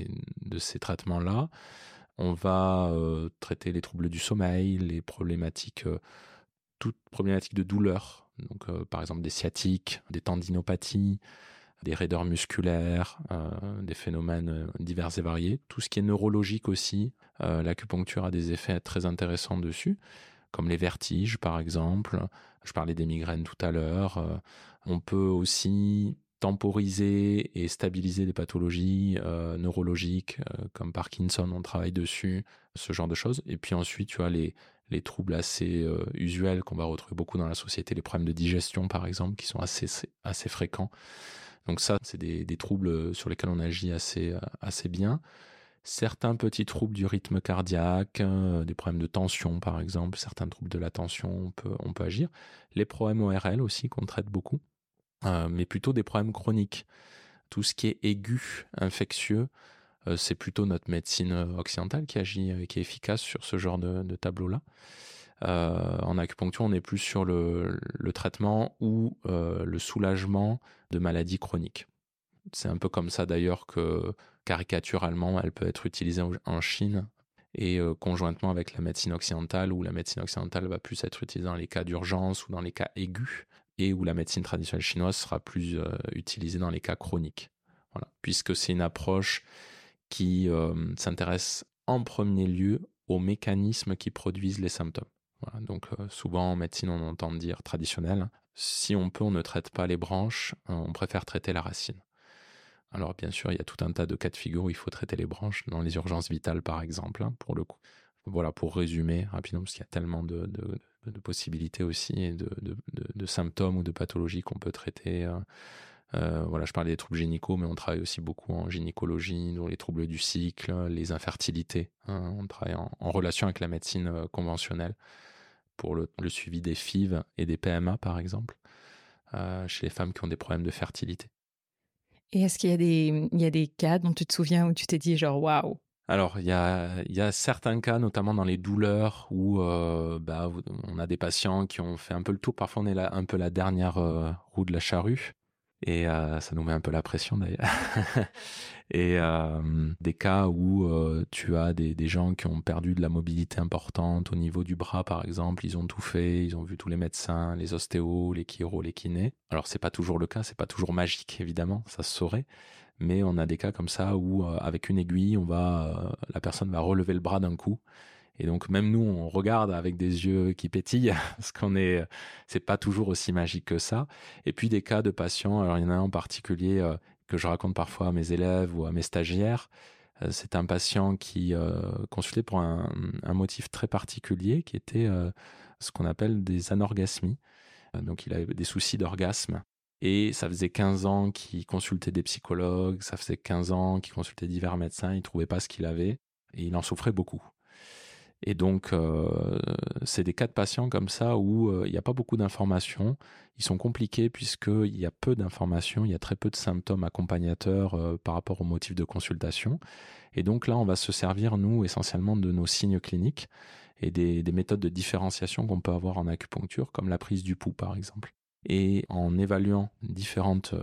ces traitements-là. On va traiter les troubles du sommeil, les problématiques, toutes problématiques de douleur, donc par exemple des sciatiques, des tendinopathies, des raideurs musculaires, des phénomènes divers et variés. Tout ce qui est neurologique aussi, l'acupuncture a des effets très intéressants dessus, comme les vertiges par exemple. Je parlais des migraines tout à l'heure. On peut aussi temporiser et stabiliser des pathologies neurologiques comme Parkinson, on travaille dessus, ce genre de choses. Et puis ensuite, tu as les troubles assez usuels qu'on va retrouver beaucoup dans la société, les problèmes de digestion par exemple, qui sont assez fréquents. Donc ça, c'est des troubles sur lesquels on agit assez bien. Certains petits troubles du rythme cardiaque, des problèmes de tension par exemple, certains troubles de la tension, on peut agir. Les problèmes ORL aussi qu'on traite beaucoup, mais plutôt des problèmes chroniques. Tout ce qui est aigu, infectieux, c'est plutôt notre médecine occidentale qui agit, qui est efficace sur ce genre de tableau-là. En acupuncture, on est plus sur le traitement ou le soulagement de maladies chroniques. C'est un peu comme ça d'ailleurs que caricaturalement, elle peut être utilisée en Chine et conjointement avec la médecine occidentale, où la médecine occidentale va plus être utilisée dans les cas d'urgence ou dans les cas aigus, et où la médecine traditionnelle chinoise sera plus utilisée dans les cas chroniques. Voilà. Puisque c'est une approche qui s'intéresse en premier lieu aux mécanismes qui produisent les symptômes. Voilà. Donc souvent en médecine on entend dire traditionnelle, si on peut on ne traite pas les branches, on préfère traiter la racine. Alors bien sûr il y a tout un tas de cas de figure où il faut traiter les branches, dans les urgences vitales par exemple, hein, pour le coup. Voilà, pour résumer rapidement, parce qu'il y a tellement de possibilités aussi, et de symptômes ou de pathologies qu'on peut traiter. Voilà, je parlais des troubles gynécaux, mais on travaille aussi beaucoup en gynécologie, dans les troubles du cycle, les infertilités, hein. On travaille en relation avec la médecine conventionnelle pour le suivi des FIV et des PMA, par exemple, chez les femmes qui ont des problèmes de fertilité. Et est-ce qu'il y a il y a des cas dont tu te souviens où tu t'es dit genre waouh? Alors, il y a certains cas, notamment dans les douleurs, où on a des patients qui ont fait un peu le tour. Parfois, on est là, un peu la dernière roue de la charrue. Et ça nous met un peu la pression d'ailleurs. Et des cas où tu as des gens qui ont perdu de la mobilité importante au niveau du bras, par exemple. Ils ont tout fait, ils ont vu tous les médecins, les ostéos, les chiro, les kinés. Alors, c'est pas toujours le cas, c'est pas toujours magique, évidemment, ça se saurait. Mais on a des cas comme ça où, avec une aiguille, la personne va relever le bras d'un coup. Et donc, même nous, on regarde avec des yeux qui pétillent, parce c'est pas toujours aussi magique que ça. Et puis, des cas de patients, alors il y en a un en particulier que je raconte parfois à mes élèves ou à mes stagiaires. C'est un patient qui consultait pour un motif très particulier qui était ce qu'on appelle des anorgasmies. Donc, il avait des soucis d'orgasme. Et ça faisait 15 ans qu'il consultait des psychologues, ça faisait 15 ans qu'il consultait divers médecins, il ne trouvait pas ce qu'il avait et il en souffrait beaucoup. Et donc, c'est des cas de patients comme ça où il n'y a pas beaucoup d'informations. Ils sont compliqués puisqu'il y a peu d'informations, il y a très peu de symptômes accompagnateurs par rapport au motif de consultation. Et donc là, on va se servir, nous, essentiellement de nos signes cliniques et des méthodes de différenciation qu'on peut avoir en acupuncture, comme la prise du pouls, par exemple. Et en évaluant différentes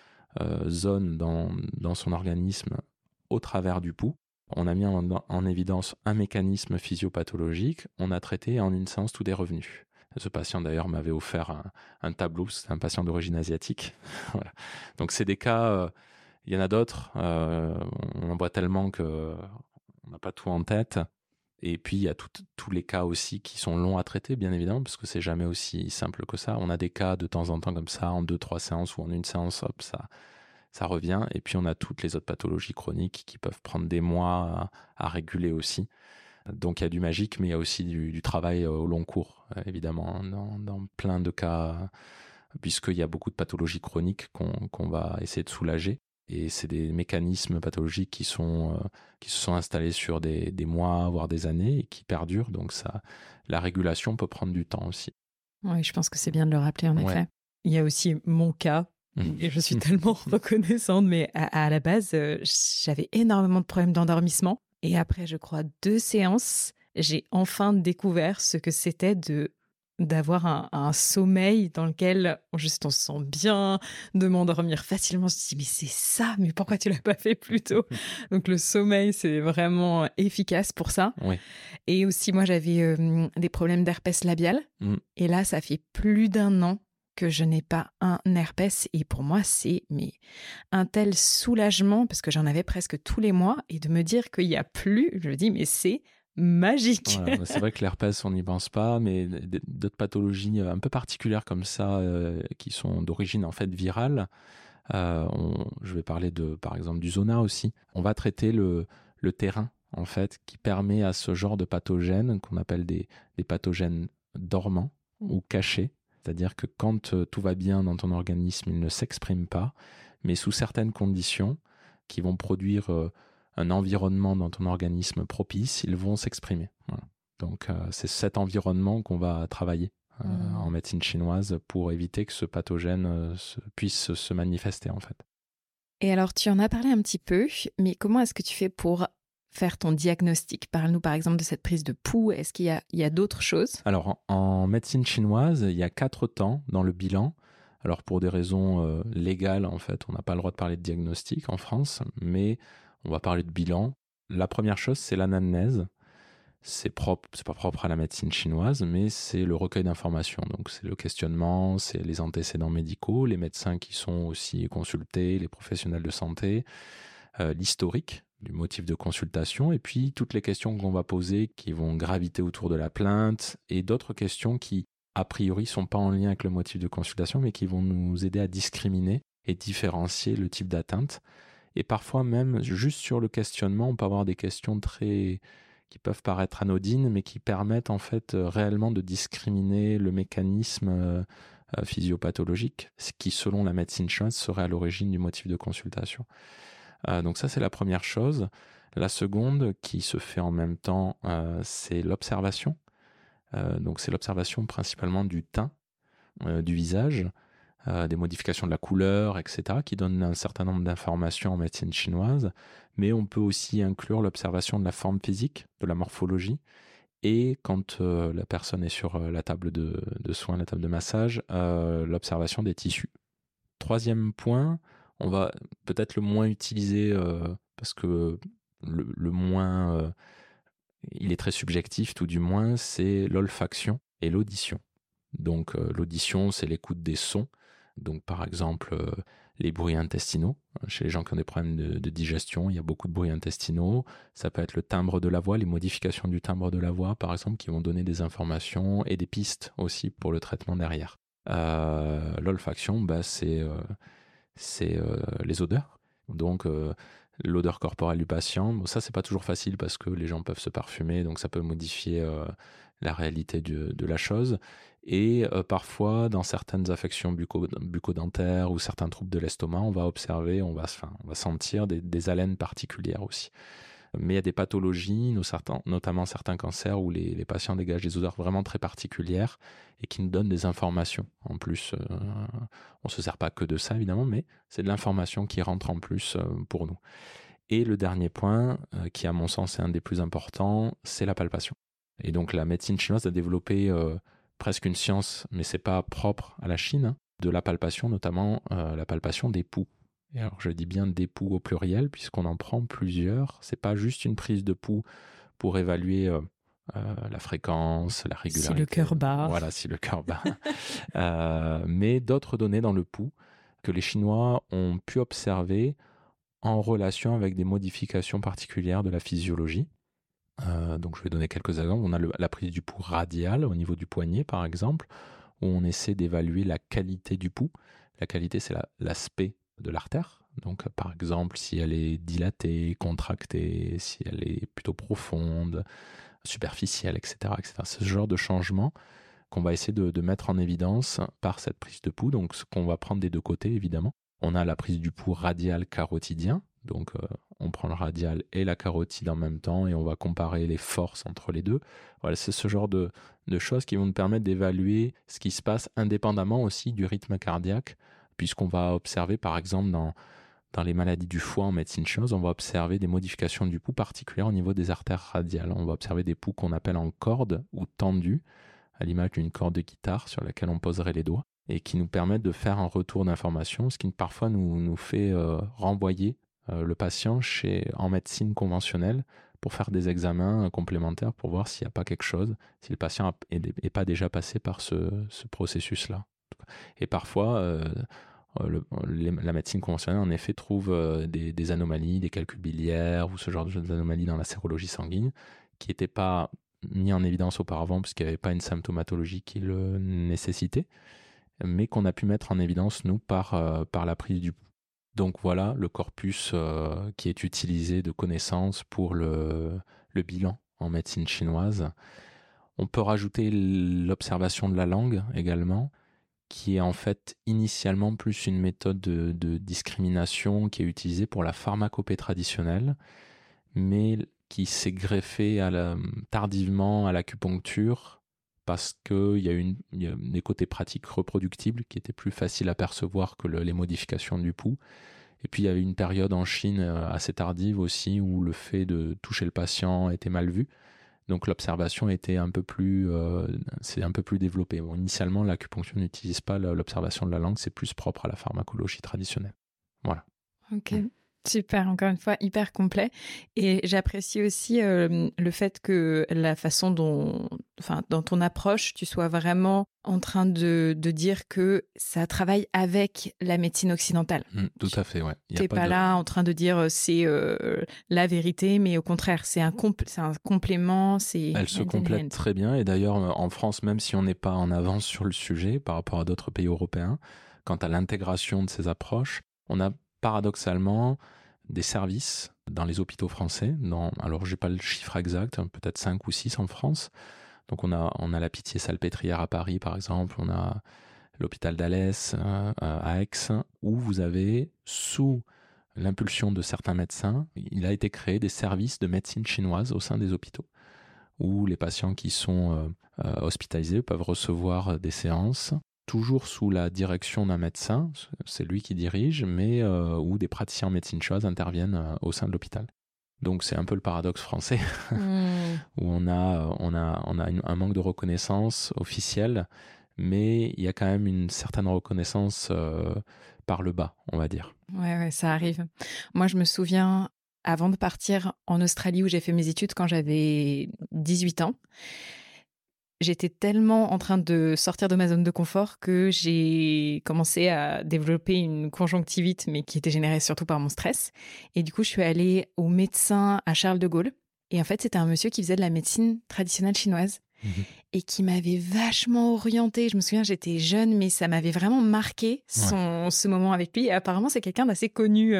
zones dans son organisme au travers du pouls, on a mis en évidence un mécanisme physiopathologique. On a traité en une séance tout est revenu. Ce patient d'ailleurs m'avait offert un tableau, c'est un patient d'origine asiatique. Voilà. Donc c'est des cas, il y en a d'autres, on en voit tellement qu'on n'a pas tout en tête. Et puis il y a tous les cas aussi qui sont longs à traiter, bien évidemment, parce que c'est jamais aussi simple que ça. On a des cas de temps en temps comme ça, en 2-3 séances ou en une séance, hop, ça revient. Et puis on a toutes les autres pathologies chroniques qui peuvent prendre des mois à réguler aussi. Donc il y a du magique, mais il y a aussi du travail au long cours, évidemment, dans plein de cas, puisqu'il y a beaucoup de pathologies chroniques qu'on va essayer de soulager. Et c'est des mécanismes pathologiques qui se sont installés sur des mois, voire des années, et qui perdurent. Donc la régulation peut prendre du temps aussi. Oui, je pense que c'est bien de le rappeler, en effet. Ouais. Il y a aussi mon cas, et je suis tellement reconnaissante, mais à la base, j'avais énormément de problèmes d'endormissement. Et après, je crois, 2 séances, j'ai enfin découvert ce que c'était d'avoir un sommeil dans lequel juste on se sent bien, de m'endormir facilement. Je me dis, mais c'est ça, mais pourquoi tu l'as pas fait plus tôt? Donc le sommeil, c'est vraiment efficace pour ça. Oui. Et aussi, moi, j'avais des problèmes d'herpès labial. Et là, ça fait plus d'1 an que je n'ai pas un herpès. Et pour moi, c'est un tel soulagement, parce que j'en avais presque tous les mois, et de me dire qu'il n'y a plus, je me dis, mais c'est magique. Voilà, c'est vrai que l'herpès, on n'y pense pas, mais d'autres pathologies un peu particulières comme ça, qui sont d'origine en fait virale, je vais parler par exemple du zona aussi. On va traiter le terrain en fait, qui permet à ce genre de pathogènes, qu'on appelle des pathogènes dormants ou cachés, c'est-à-dire que quand tout va bien dans ton organisme, ils ne s'expriment pas, mais sous certaines conditions qui vont produire un environnement dans ton organisme propice, ils vont s'exprimer. Voilà. Donc c'est cet environnement qu'on va travailler en médecine chinoise pour éviter que ce pathogène puisse se manifester en fait. Et alors tu en as parlé un petit peu, mais comment est-ce que tu fais pour faire ton diagnostic? Parle-nous par exemple de cette prise de pouls. Est-ce qu'il y a d'autres choses? Alors en médecine chinoise, il y a 4 temps dans le bilan. Alors pour des raisons légales en fait, on n'a pas le droit de parler de diagnostic en France, mais on va parler de bilan. La première chose, c'est l'anamnèse. C'est pas propre à la médecine chinoise, mais c'est le recueil d'informations. Donc c'est le questionnement, c'est les antécédents médicaux, les médecins qui sont aussi consultés, les professionnels de santé, l'historique du motif de consultation, et puis toutes les questions qu'on va poser qui vont graviter autour de la plainte, et d'autres questions qui, a priori, sont pas en lien avec le motif de consultation, mais qui vont nous aider à discriminer et différencier le type d'atteinte. Et parfois même, juste sur le questionnement, on peut avoir des questions qui peuvent paraître anodines, mais qui permettent en fait réellement de discriminer le mécanisme physiopathologique, ce qui, selon la médecine chinoise, serait à l'origine du motif de consultation. Donc ça, c'est la première chose. La seconde, qui se fait en même temps, c'est l'observation. Donc c'est l'observation principalement du teint, du visage, des modifications de la couleur, etc., qui donnent un certain nombre d'informations en médecine chinoise, mais on peut aussi inclure l'observation de la forme physique, de la morphologie, et quand la personne est sur la table de soins, la table de massage, l'observation des tissus. Troisième point, on va peut-être le moins utiliser, parce que le moins, il est très subjectif, tout du moins, c'est l'olfaction et l'audition. Donc l'audition, c'est l'écoute des sons. Donc par exemple, les bruits intestinaux. Chez les gens qui ont des problèmes de digestion, il y a beaucoup de bruits intestinaux. Ça peut être le timbre de la voix, les modifications du timbre de la voix, par exemple, qui vont donner des informations et des pistes aussi pour le traitement derrière. L'olfaction, c'est les odeurs. Donc l'odeur corporelle du patient, bon, ça c'est pas toujours facile parce que les gens peuvent se parfumer, donc ça peut modifier la réalité de la chose. Et parfois, dans certaines affections bucco-dentaires ou certains troubles de l'estomac, on va observer, on va sentir des haleines particulières aussi. Mais il y a des pathologies, notamment certains cancers, où les patients dégagent des odeurs vraiment très particulières et qui nous donnent des informations. En plus, on ne se sert pas que de ça, évidemment, mais c'est de l'information qui rentre en plus pour nous. Et le dernier point, qui à mon sens est un des plus importants, c'est la palpation. Et donc la médecine chinoise a développé presque une science, mais ce n'est pas propre à la Chine, hein, de la palpation, notamment la palpation des pouls. Et alors je dis bien des pouls au pluriel, puisqu'on en prend plusieurs. Ce n'est pas juste une prise de pouls pour évaluer la fréquence, la régularité. Si le cœur bat. Voilà, si le cœur bat. Mais d'autres données dans le pouls que les Chinois ont pu observer en relation avec des modifications particulières de la physiologie. Donc je vais donner quelques exemples. On a la prise du pouls radial au niveau du poignet, par exemple, où on essaie d'évaluer la qualité du pouls. La qualité, c'est l'aspect de l'artère. Donc par exemple, si elle est dilatée, contractée, si elle est plutôt profonde, superficielle, etc. etc. Ce genre de changement qu'on va essayer de mettre en évidence par cette prise de pouls. Donc ce qu'on va prendre des deux côtés, évidemment. On a la prise du pouls radial carotidien. Donc on prend le radial et la carotide en même temps et on va comparer les forces entre les deux. Voilà, c'est ce genre de choses qui vont nous permettre d'évaluer ce qui se passe indépendamment aussi du rythme cardiaque, puisqu'on va observer par exemple dans les maladies du foie en médecine chinoise, on va observer des modifications du pouls particulières au niveau des artères radiales. On va observer des pouls qu'on appelle en corde ou tendus, à l'image d'une corde de guitare sur laquelle on poserait les doigts, et qui nous permettent de faire un retour d'information, ce qui parfois nous fait renvoyer le patient en médecine conventionnelle pour faire des examens complémentaires pour voir s'il n'y a pas quelque chose, si le patient n'est pas déjà passé par ce processus-là. Et parfois, la médecine conventionnelle, en effet, trouve des anomalies, des calculs biliaires ou ce genre d'anomalies dans la sérologie sanguine qui n'étaient pas mis en évidence auparavant puisqu'il n'y avait pas une symptomatologie qui le nécessitait, mais qu'on a pu mettre en évidence, nous, par la prise du pouls. Donc voilà le corpus qui est utilisé de connaissances pour le bilan en médecine chinoise. On peut rajouter l'observation de la langue également, qui est en fait initialement plus une méthode de discrimination qui est utilisée pour la pharmacopée traditionnelle, mais qui s'est greffée tardivement à l'acupuncture parce qu'il y a des côtés pratiques reproductibles qui étaient plus faciles à percevoir que les modifications du pouls. Et puis il y avait une période en Chine assez tardive aussi où le fait de toucher le patient était mal vu. Donc l'observation était c'est un peu plus développé. Bon, initialement, l'acupuncture n'utilise pas l'observation de la langue, c'est plus propre à la pharmacologie traditionnelle. Voilà. Ok. Super, encore une fois, hyper complet. Et j'apprécie aussi le fait que la façon dont dans ton approche, tu sois vraiment en train de dire que ça travaille avec la médecine occidentale. Tout à fait, ouais. Tu n'es pas là en train de dire c'est la vérité, mais au contraire, c'est un complément. Elle se complète très bien. Et d'ailleurs, en France, même si on n'est pas en avance sur le sujet par rapport à d'autres pays européens, quant à l'intégration de ces approches, on a paradoxalement des services dans les hôpitaux français. Alors, je n'ai pas le chiffre exact, peut-être 5 ou 6 en France. Donc, on a la Pitié-Salpêtrière à Paris, par exemple. On a l'hôpital d'Alès à Aix, où vous avez, sous l'impulsion de certains médecins, il a été créé des services de médecine chinoise au sein des hôpitaux, où les patients qui sont hospitalisés peuvent recevoir des séances toujours sous la direction d'un médecin, c'est lui qui dirige, mais où des praticiens en médecine chinoise interviennent au sein de l'hôpital. Donc c'est un peu le paradoxe français, où on a un manque de reconnaissance officielle, mais il y a quand même une certaine reconnaissance par le bas, on va dire. Ouais, ça arrive. Moi, je me souviens, avant de partir en Australie, où j'ai fait mes études quand j'avais 18 ans, j'étais tellement en train de sortir de ma zone de confort que j'ai commencé à développer une conjonctivite, mais qui était générée surtout par mon stress. Et du coup, je suis allée au médecin à Charles de Gaulle. Et en fait, c'était un monsieur qui faisait de la médecine traditionnelle chinoise et qui m'avait vachement orientée. Je me souviens, j'étais jeune, mais ça m'avait vraiment marqué ce moment avec lui. Et apparemment, c'est quelqu'un d'assez connu.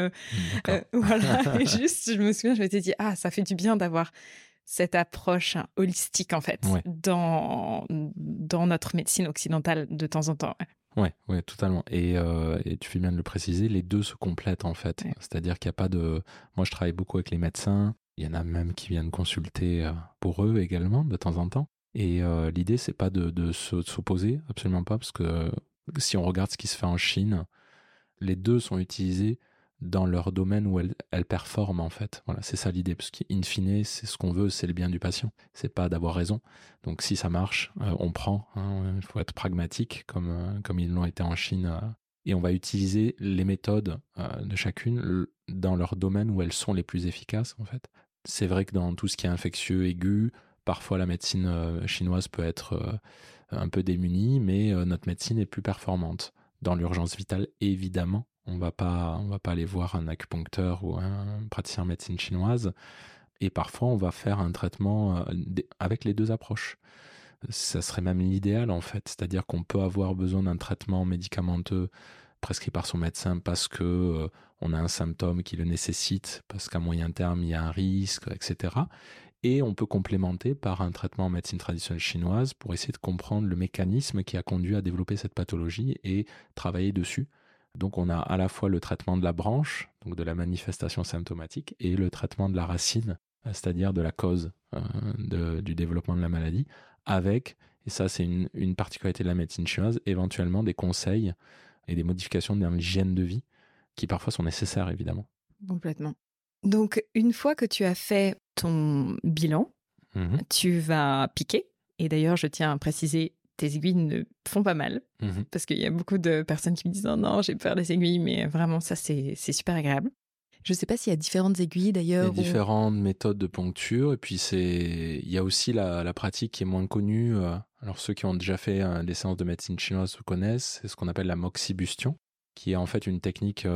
Voilà. Et juste, je me souviens, je m'étais dit, ça fait du bien d'avoir cette approche holistique, en fait, dans notre médecine occidentale de temps en temps. Ouais, totalement. Et tu fais bien de le préciser, les deux se complètent, en fait. Ouais. C'est-à-dire qu'il n'y a pas de... Moi, je travaille beaucoup avec les médecins. Il y en a même qui viennent consulter pour eux également de temps en temps. Et l'idée, c'est pas de s'opposer, absolument pas, parce que si on regarde ce qui se fait en Chine, les deux sont utilisés dans leur domaine où elles performent en fait. Voilà, c'est ça l'idée, parce qu'in fine, c'est ce qu'on veut, c'est le bien du patient. C'est pas d'avoir raison. Donc si ça marche, on prend. Il faut être pragmatique, comme ils l'ont été en Chine. Et on va utiliser les méthodes de chacune dans leur domaine où elles sont les plus efficaces en fait. C'est vrai que dans tout ce qui est infectieux aigu, parfois la médecine chinoise peut être un peu démunie, mais notre médecine est plus performante. Dans l'urgence vitale, évidemment, on va pas aller voir un acupuncteur ou un praticien en médecine chinoise. Et parfois, on va faire un traitement avec les deux approches. Ça serait même l'idéal en fait, c'est-à-dire qu'on peut avoir besoin d'un traitement médicamenteux prescrit par son médecin parce que on a un symptôme qui le nécessite, parce qu'à moyen terme il y a un risque, etc. Et on peut complémenter par un traitement en médecine traditionnelle chinoise pour essayer de comprendre le mécanisme qui a conduit à développer cette pathologie et travailler dessus. Donc on a à la fois le traitement de la branche, donc de la manifestation symptomatique, et le traitement de la racine, c'est-à-dire de la cause du développement de la maladie, avec, et ça c'est une particularité de la médecine chinoise, éventuellement des conseils et des modifications dans l'hygiène de vie qui parfois sont nécessaires évidemment. Complètement. Donc, une fois que tu as fait ton bilan, tu vas piquer. Et d'ailleurs, je tiens à préciser, tes aiguilles ne font pas mal. Parce qu'il y a beaucoup de personnes qui me disent « Oh non, j'ai peur des aiguilles », mais vraiment, ça, c'est super agréable. Je ne sais pas s'il y a différentes aiguilles d'ailleurs. Il y a différentes méthodes de poncture. Et puis, il y a aussi la pratique qui est moins connue. Alors, ceux qui ont déjà fait des séances de médecine chinoise le connaissent. C'est ce qu'on appelle la moxibustion, qui est en fait une technique...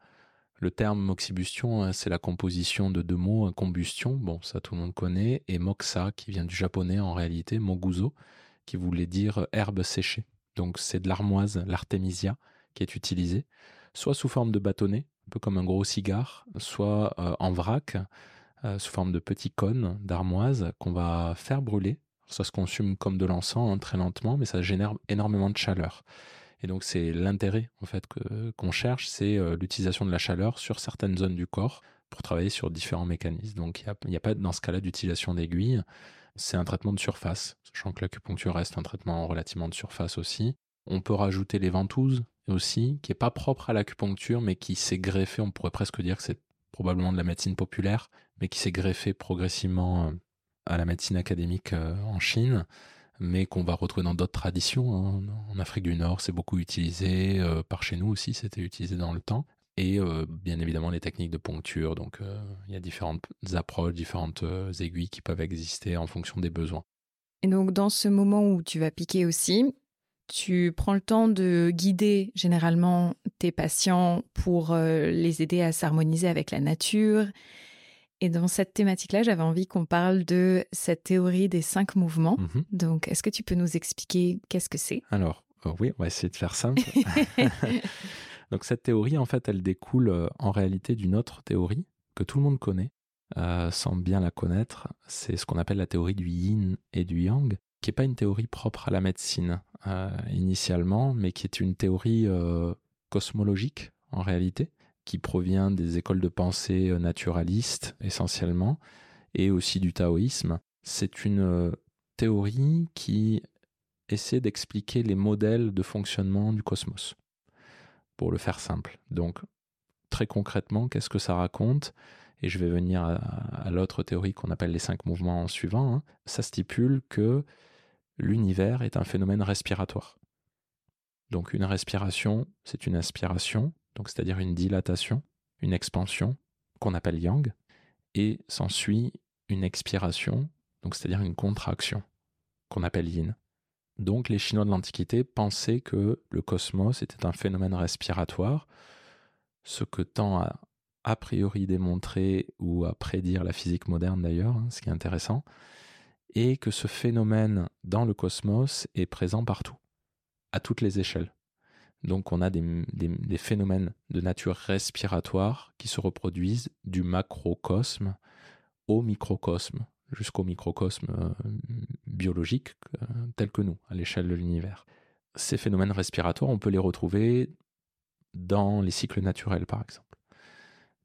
Le terme moxibustion, c'est la composition de deux mots, combustion, bon ça tout le monde connaît, et moxa qui vient du japonais en réalité, moguzo, qui voulait dire herbe séchée. Donc c'est de l'armoise, l'artémisia, qui est utilisée, soit sous forme de bâtonnet, un peu comme un gros cigare, soit en vrac, sous forme de petits cônes d'armoise qu'on va faire brûler. Ça se consume comme de l'encens, très lentement, mais ça génère énormément de chaleur. Et donc c'est l'intérêt en fait qu'on cherche, c'est l'utilisation de la chaleur sur certaines zones du corps pour travailler sur différents mécanismes. Donc il n'y a pas dans ce cas-là d'utilisation d'aiguilles, c'est un traitement de surface, sachant que l'acupuncture reste un traitement relativement de surface aussi. On peut rajouter les ventouses aussi, qui n'est pas propre à l'acupuncture, mais qui s'est greffé, on pourrait presque dire que c'est probablement de la médecine populaire, mais qui s'est greffé progressivement à la médecine académique en Chine, mais qu'on va retrouver dans d'autres traditions. En Afrique du Nord, c'est beaucoup utilisé, par chez nous aussi, c'était utilisé dans le temps. Et bien évidemment, les techniques de poncture. Donc, il y a différentes approches, différentes aiguilles qui peuvent exister en fonction des besoins. Et donc, dans ce moment où tu vas piquer aussi, tu prends le temps de guider généralement tes patients pour les aider à s'harmoniser avec la nature. Et dans cette thématique-là, j'avais envie qu'on parle de cette théorie des 5 mouvements. Donc, est-ce que tu peux nous expliquer qu'est-ce que c'est ? Alors, oui, on va essayer de faire simple. Donc, cette théorie, en fait, elle découle en réalité d'une autre théorie que tout le monde connaît, sans bien la connaître. C'est ce qu'on appelle la théorie du yin et du yang, qui n'est pas une théorie propre à la médecine initialement, mais qui est une théorie cosmologique en réalité, qui provient des écoles de pensée naturalistes essentiellement, et aussi du taoïsme. C'est une théorie qui essaie d'expliquer les modèles de fonctionnement du cosmos, pour le faire simple. Donc, très concrètement, qu'est-ce que ça raconte ? Et je vais venir à l'autre théorie qu'on appelle les 5 mouvements suivants. Ça stipule que l'univers est un phénomène respiratoire. Donc une respiration, c'est une inspiration, donc c'est-à-dire une dilatation, une expansion, qu'on appelle yang, et s'ensuit une expiration, donc c'est-à-dire une contraction, qu'on appelle yin. Donc les Chinois de l'Antiquité pensaient que le cosmos était un phénomène respiratoire, ce que tend à a priori démontrer ou à prédire la physique moderne d'ailleurs, ce qui est intéressant, et que ce phénomène dans le cosmos est présent partout, à toutes les échelles. Donc on a des phénomènes de nature respiratoire qui se reproduisent du macrocosme au microcosme, jusqu'au microcosme biologique tel que nous, à l'échelle de l'univers. Ces phénomènes respiratoires, on peut les retrouver dans les cycles naturels par exemple.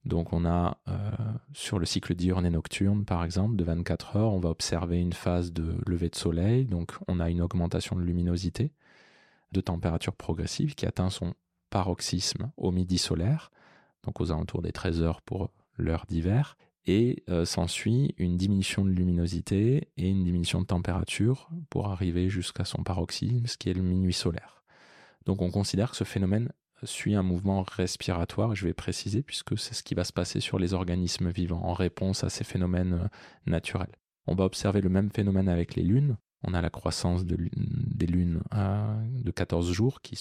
Donc on a sur le cycle diurne et nocturne par exemple de 24 heures, on va observer une phase de lever de soleil, donc on a une augmentation de luminosité, de température progressive qui atteint son paroxysme au midi solaire, donc aux alentours des 13 heures pour l'heure d'hiver, et s'ensuit une diminution de luminosité et une diminution de température pour arriver jusqu'à son paroxysme, ce qui est le minuit solaire. Donc on considère que ce phénomène suit un mouvement respiratoire, je vais préciser, puisque c'est ce qui va se passer sur les organismes vivants en réponse à ces phénomènes naturels. On va observer le même phénomène avec les lunes. On a la croissance des lunes de 14 jours qui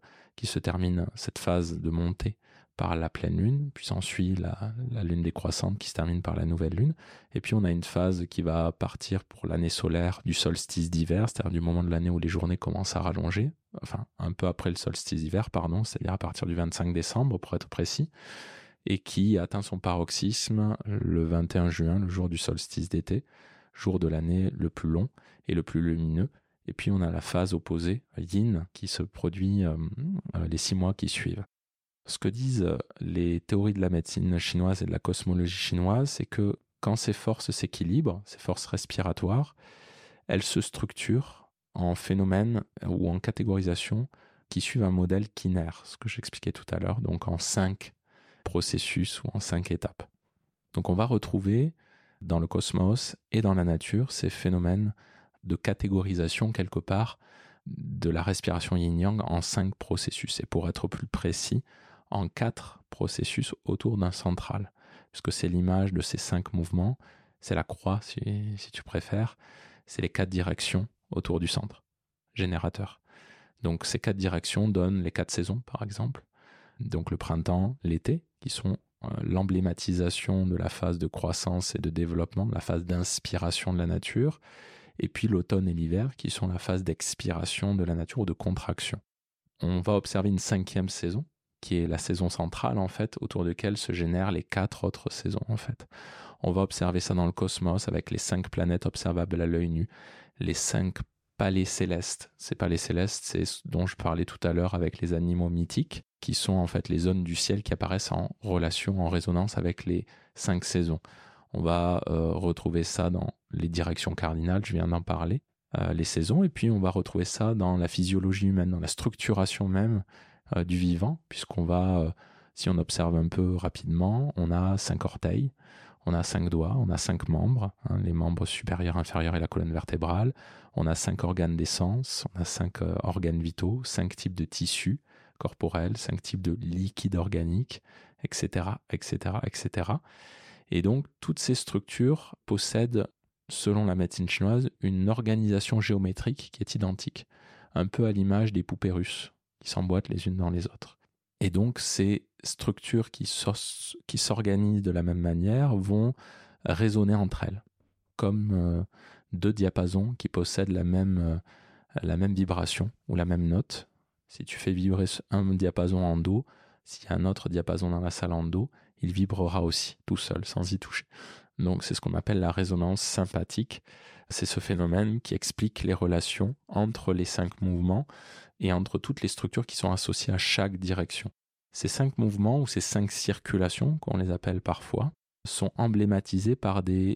se termine, cette phase de montée, par la pleine lune, puis s'ensuit la lune décroissante qui se termine par la nouvelle lune. Et puis on a une phase qui va partir pour l'année solaire du solstice d'hiver, c'est-à-dire du moment de l'année où les journées commencent à rallonger, enfin un peu après le solstice d'hiver, c'est-à-dire à partir du 25 décembre pour être précis, et qui atteint son paroxysme le 21 juin, le jour du solstice d'été, jour de l'année le plus long et le plus lumineux. Et puis on a la phase opposée, yin, qui se produit les 6 mois qui suivent. Ce que disent les théories de la médecine chinoise et de la cosmologie chinoise, c'est que quand ces forces s'équilibrent, ces forces respiratoires, elles se structurent en phénomènes ou en catégorisations qui suivent un modèle quinaire, ce que j'expliquais tout à l'heure, donc en 5 processus ou en 5 étapes. Donc on va retrouver dans le cosmos et dans la nature ces phénomènes de catégorisation quelque part de la respiration yin-yang en 5 processus. Et pour être plus précis, en 4 processus autour d'un central, puisque c'est l'image de ces 5 mouvements, c'est la croix si tu préfères, c'est les 4 directions autour du centre générateur. Donc ces 4 directions donnent les 4 saisons par exemple, donc le printemps, l'été, qui sont l'emblématisation de la phase de croissance et de développement, de la phase d'inspiration de la nature, et puis l'automne et l'hiver qui sont la phase d'expiration de la nature ou de contraction. On va observer une 5e saison, qui est la saison centrale en fait, autour de laquelle se génèrent les 4 autres saisons en fait. On va observer ça dans le cosmos avec les 5 planètes observables à l'œil nu, les 5 palais célestes. Ces palais célestes, c'est ce dont je parlais tout à l'heure avec les animaux mythiques, qui sont en fait les zones du ciel qui apparaissent en relation, en résonance avec les 5 saisons. On va retrouver ça dans les directions cardinales, je viens d'en parler, les saisons, et puis on va retrouver ça dans la physiologie humaine, dans la structuration même du vivant, puisqu'on va, si on observe un peu rapidement, on a 5 orteils, on a 5 doigts, on a 5 membres, les membres supérieurs, inférieurs et la colonne vertébrale, on a 5 organes d'essence, on a 5 organes vitaux, 5 types de tissus corporels, 5 types de liquides organiques, etc., etc., etc. Et donc, toutes ces structures possèdent, selon la médecine chinoise, une organisation géométrique qui est identique, un peu à l'image des poupées russes qui s'emboîtent les unes dans les autres. Et donc, ces structures qui s'organisent de la même manière vont résonner entre elles, comme 2 diapasons qui possèdent la même vibration ou la même note. Si tu fais vibrer un diapason en Do, s'il y a un autre diapason dans la salle en Do, il vibrera aussi, tout seul, sans y toucher. Donc c'est ce qu'on appelle la résonance sympathique. C'est ce phénomène qui explique les relations entre les 5 mouvements et entre toutes les structures qui sont associées à chaque direction. Ces 5 mouvements ou ces 5 circulations, qu'on les appelle parfois, sont emblématisés par des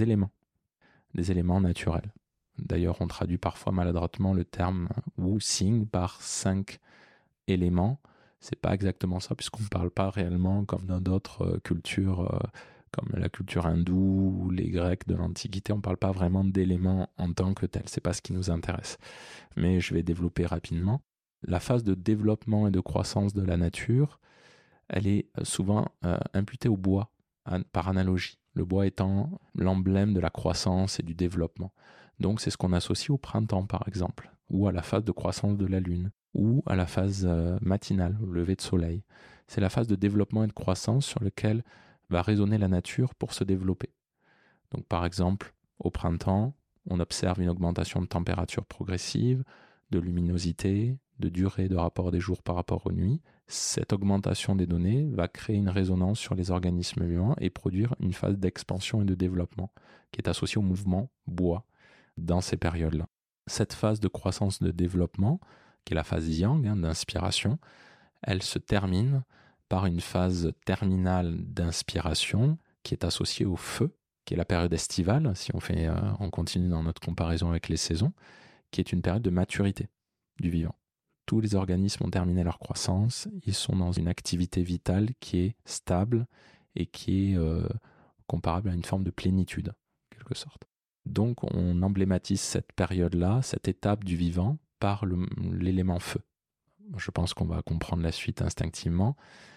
éléments naturels. D'ailleurs, on traduit parfois maladroitement le terme Wu Xing par 5 éléments. C'est pas exactement ça, puisqu'on ne parle pas réellement comme dans d'autres cultures, comme la culture hindoue ou les Grecs de l'Antiquité, on ne parle pas vraiment d'éléments en tant que tels. C'est pas ce qui nous intéresse. Mais je vais développer rapidement. La phase de développement et de croissance de la nature, elle est souvent imputée au bois, par analogie. Le bois étant l'emblème de la croissance et du développement. Donc c'est ce qu'on associe au printemps par exemple, ou à la phase de croissance de la lune, ou à la phase matinale, au lever de soleil. C'est la phase de développement et de croissance sur laquelle va résonner la nature pour se développer. Donc par exemple, au printemps, on observe une augmentation de température progressive, de luminosité, de durée de rapport des jours par rapport aux nuits. Cette augmentation des données va créer une résonance sur les organismes vivants et produire une phase d'expansion et de développement qui est associée au mouvement bois dans ces périodes-là. Cette phase de croissance de développement, qui est la phase yang, d'inspiration, elle se termine par une phase terminale d'inspiration qui est associée au feu, qui est la période estivale, si on continue dans notre comparaison avec les saisons, qui est une période de maturité du vivant. Tous les organismes ont terminé leur croissance, ils sont dans une activité vitale qui est stable et qui est comparable à une forme de plénitude, en quelque sorte. Donc on emblématise cette période-là, cette étape du vivant, par l'élément feu. Je pense qu'on va comprendre la suite instinctivement.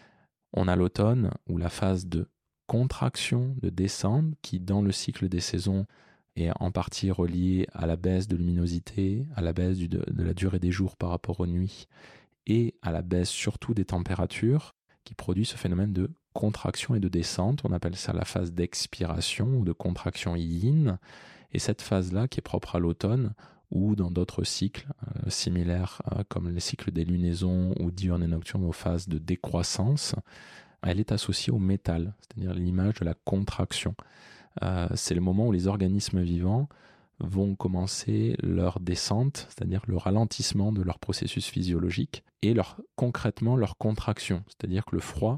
On a l'automne, où la phase de contraction, de descente, qui dans le cycle des saisons est en partie reliée à la baisse de luminosité, à la baisse de la durée des jours par rapport aux nuits, et à la baisse surtout des températures, qui produit ce phénomène de contraction et de descente. On appelle ça la phase d'expiration ou de contraction yin. Et cette phase-là, qui est propre à l'automne, ou dans d'autres cycles similaires, comme les cycles des lunaisons ou diurnes et nocturnes aux phases de décroissance, elle est associée au métal, c'est-à-dire l'image de la contraction. C'est le moment où les organismes vivants vont commencer leur descente, c'est-à-dire le ralentissement de leur processus physiologique, et concrètement leur contraction, c'est-à-dire que le froid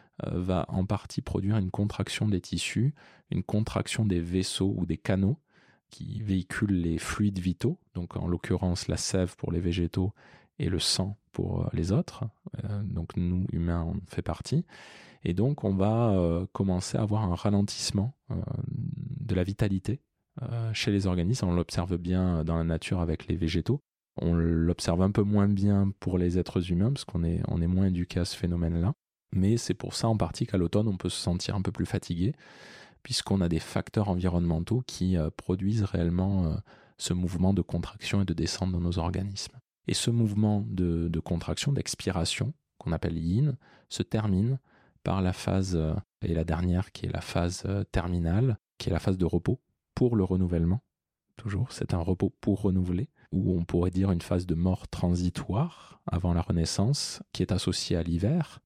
va en partie produire une contraction des tissus, une contraction des vaisseaux ou des canaux qui véhiculent les fluides vitaux, donc en l'occurrence la sève pour les végétaux et le sang pour les autres, donc nous humains on fait partie, et donc on va commencer à avoir un ralentissement de la vitalité chez les organismes. On l'observe bien dans la nature avec les végétaux, on l'observe un peu moins bien pour les êtres humains parce qu'on est moins éduqué à ce phénomène-là, mais c'est pour ça en partie qu'à l'automne on peut se sentir un peu plus fatigué, puisqu'on a des facteurs environnementaux qui produisent réellement ce mouvement de contraction et de descente dans nos organismes. Et ce mouvement de contraction, d'expiration, qu'on appelle yin, se termine par la phase, et la dernière qui est la phase terminale, qui est la phase de repos pour le renouvellement. Toujours, c'est un repos pour renouveler, ou on pourrait dire une phase de mort transitoire avant la renaissance, qui est associée à l'hiver,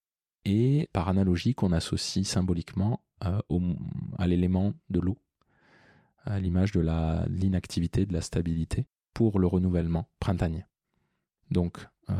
et par analogie qu'on associe symboliquement à l'élément de l'eau, à l'image de l'inactivité, de la stabilité, pour le renouvellement printanier. Donc, je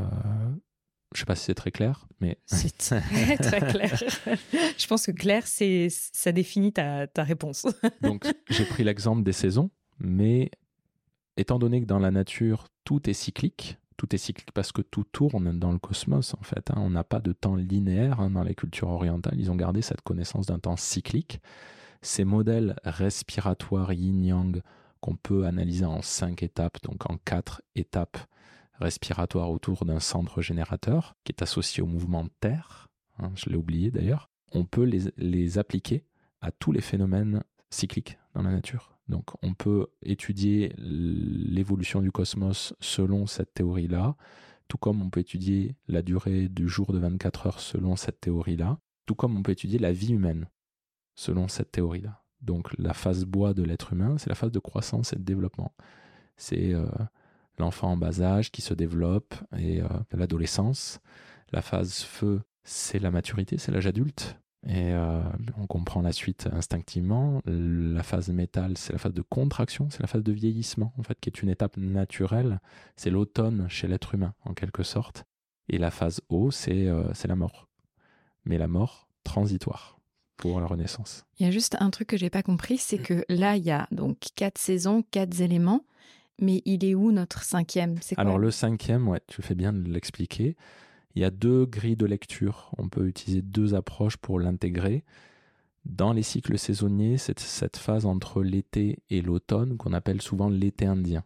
ne sais pas si c'est très clair, mais... C'est très, très clair. Je pense que clair, ça définit ta réponse. Donc, j'ai pris l'exemple des saisons, mais étant donné que dans la nature, tout est cyclique parce que tout tourne dans le cosmos, en fait. On n'a pas de temps linéaire dans les cultures orientales. Ils ont gardé cette connaissance d'un temps cyclique. Ces modèles respiratoires yin-yang qu'on peut analyser en 5 étapes, donc en 4 étapes respiratoires autour d'un centre générateur qui est associé au mouvement de terre, je l'ai oublié d'ailleurs, on peut les appliquer à tous les phénomènes cycliques dans la nature. Donc on peut étudier l'évolution du cosmos selon cette théorie-là, tout comme on peut étudier la durée du jour de 24 heures selon cette théorie-là, tout comme on peut étudier la vie humaine selon cette théorie-là. Donc la phase bois de l'être humain, c'est la phase de croissance et de développement. C'est l'enfant en bas âge qui se développe et l'adolescence. La phase feu, c'est la maturité, c'est l'âge adulte. Et on comprend la suite instinctivement. La phase métal, c'est la phase de contraction, c'est la phase de vieillissement, en fait, qui est une étape naturelle. C'est l'automne chez l'être humain, en quelque sorte. Et la phase eau, c'est la mort. Mais la mort transitoire pour la renaissance. Il y a juste un truc que j'ai pas compris, c'est que là, il y a donc 4 saisons, 4 éléments, mais il est où notre 5e? C'est quoi? Alors le 5e, ouais, tu fais bien de l'expliquer. Il y a 2 grilles de lecture. On peut utiliser 2 approches pour l'intégrer. Dans les cycles saisonniers, c'est cette phase entre l'été et l'automne qu'on appelle souvent l'été indien.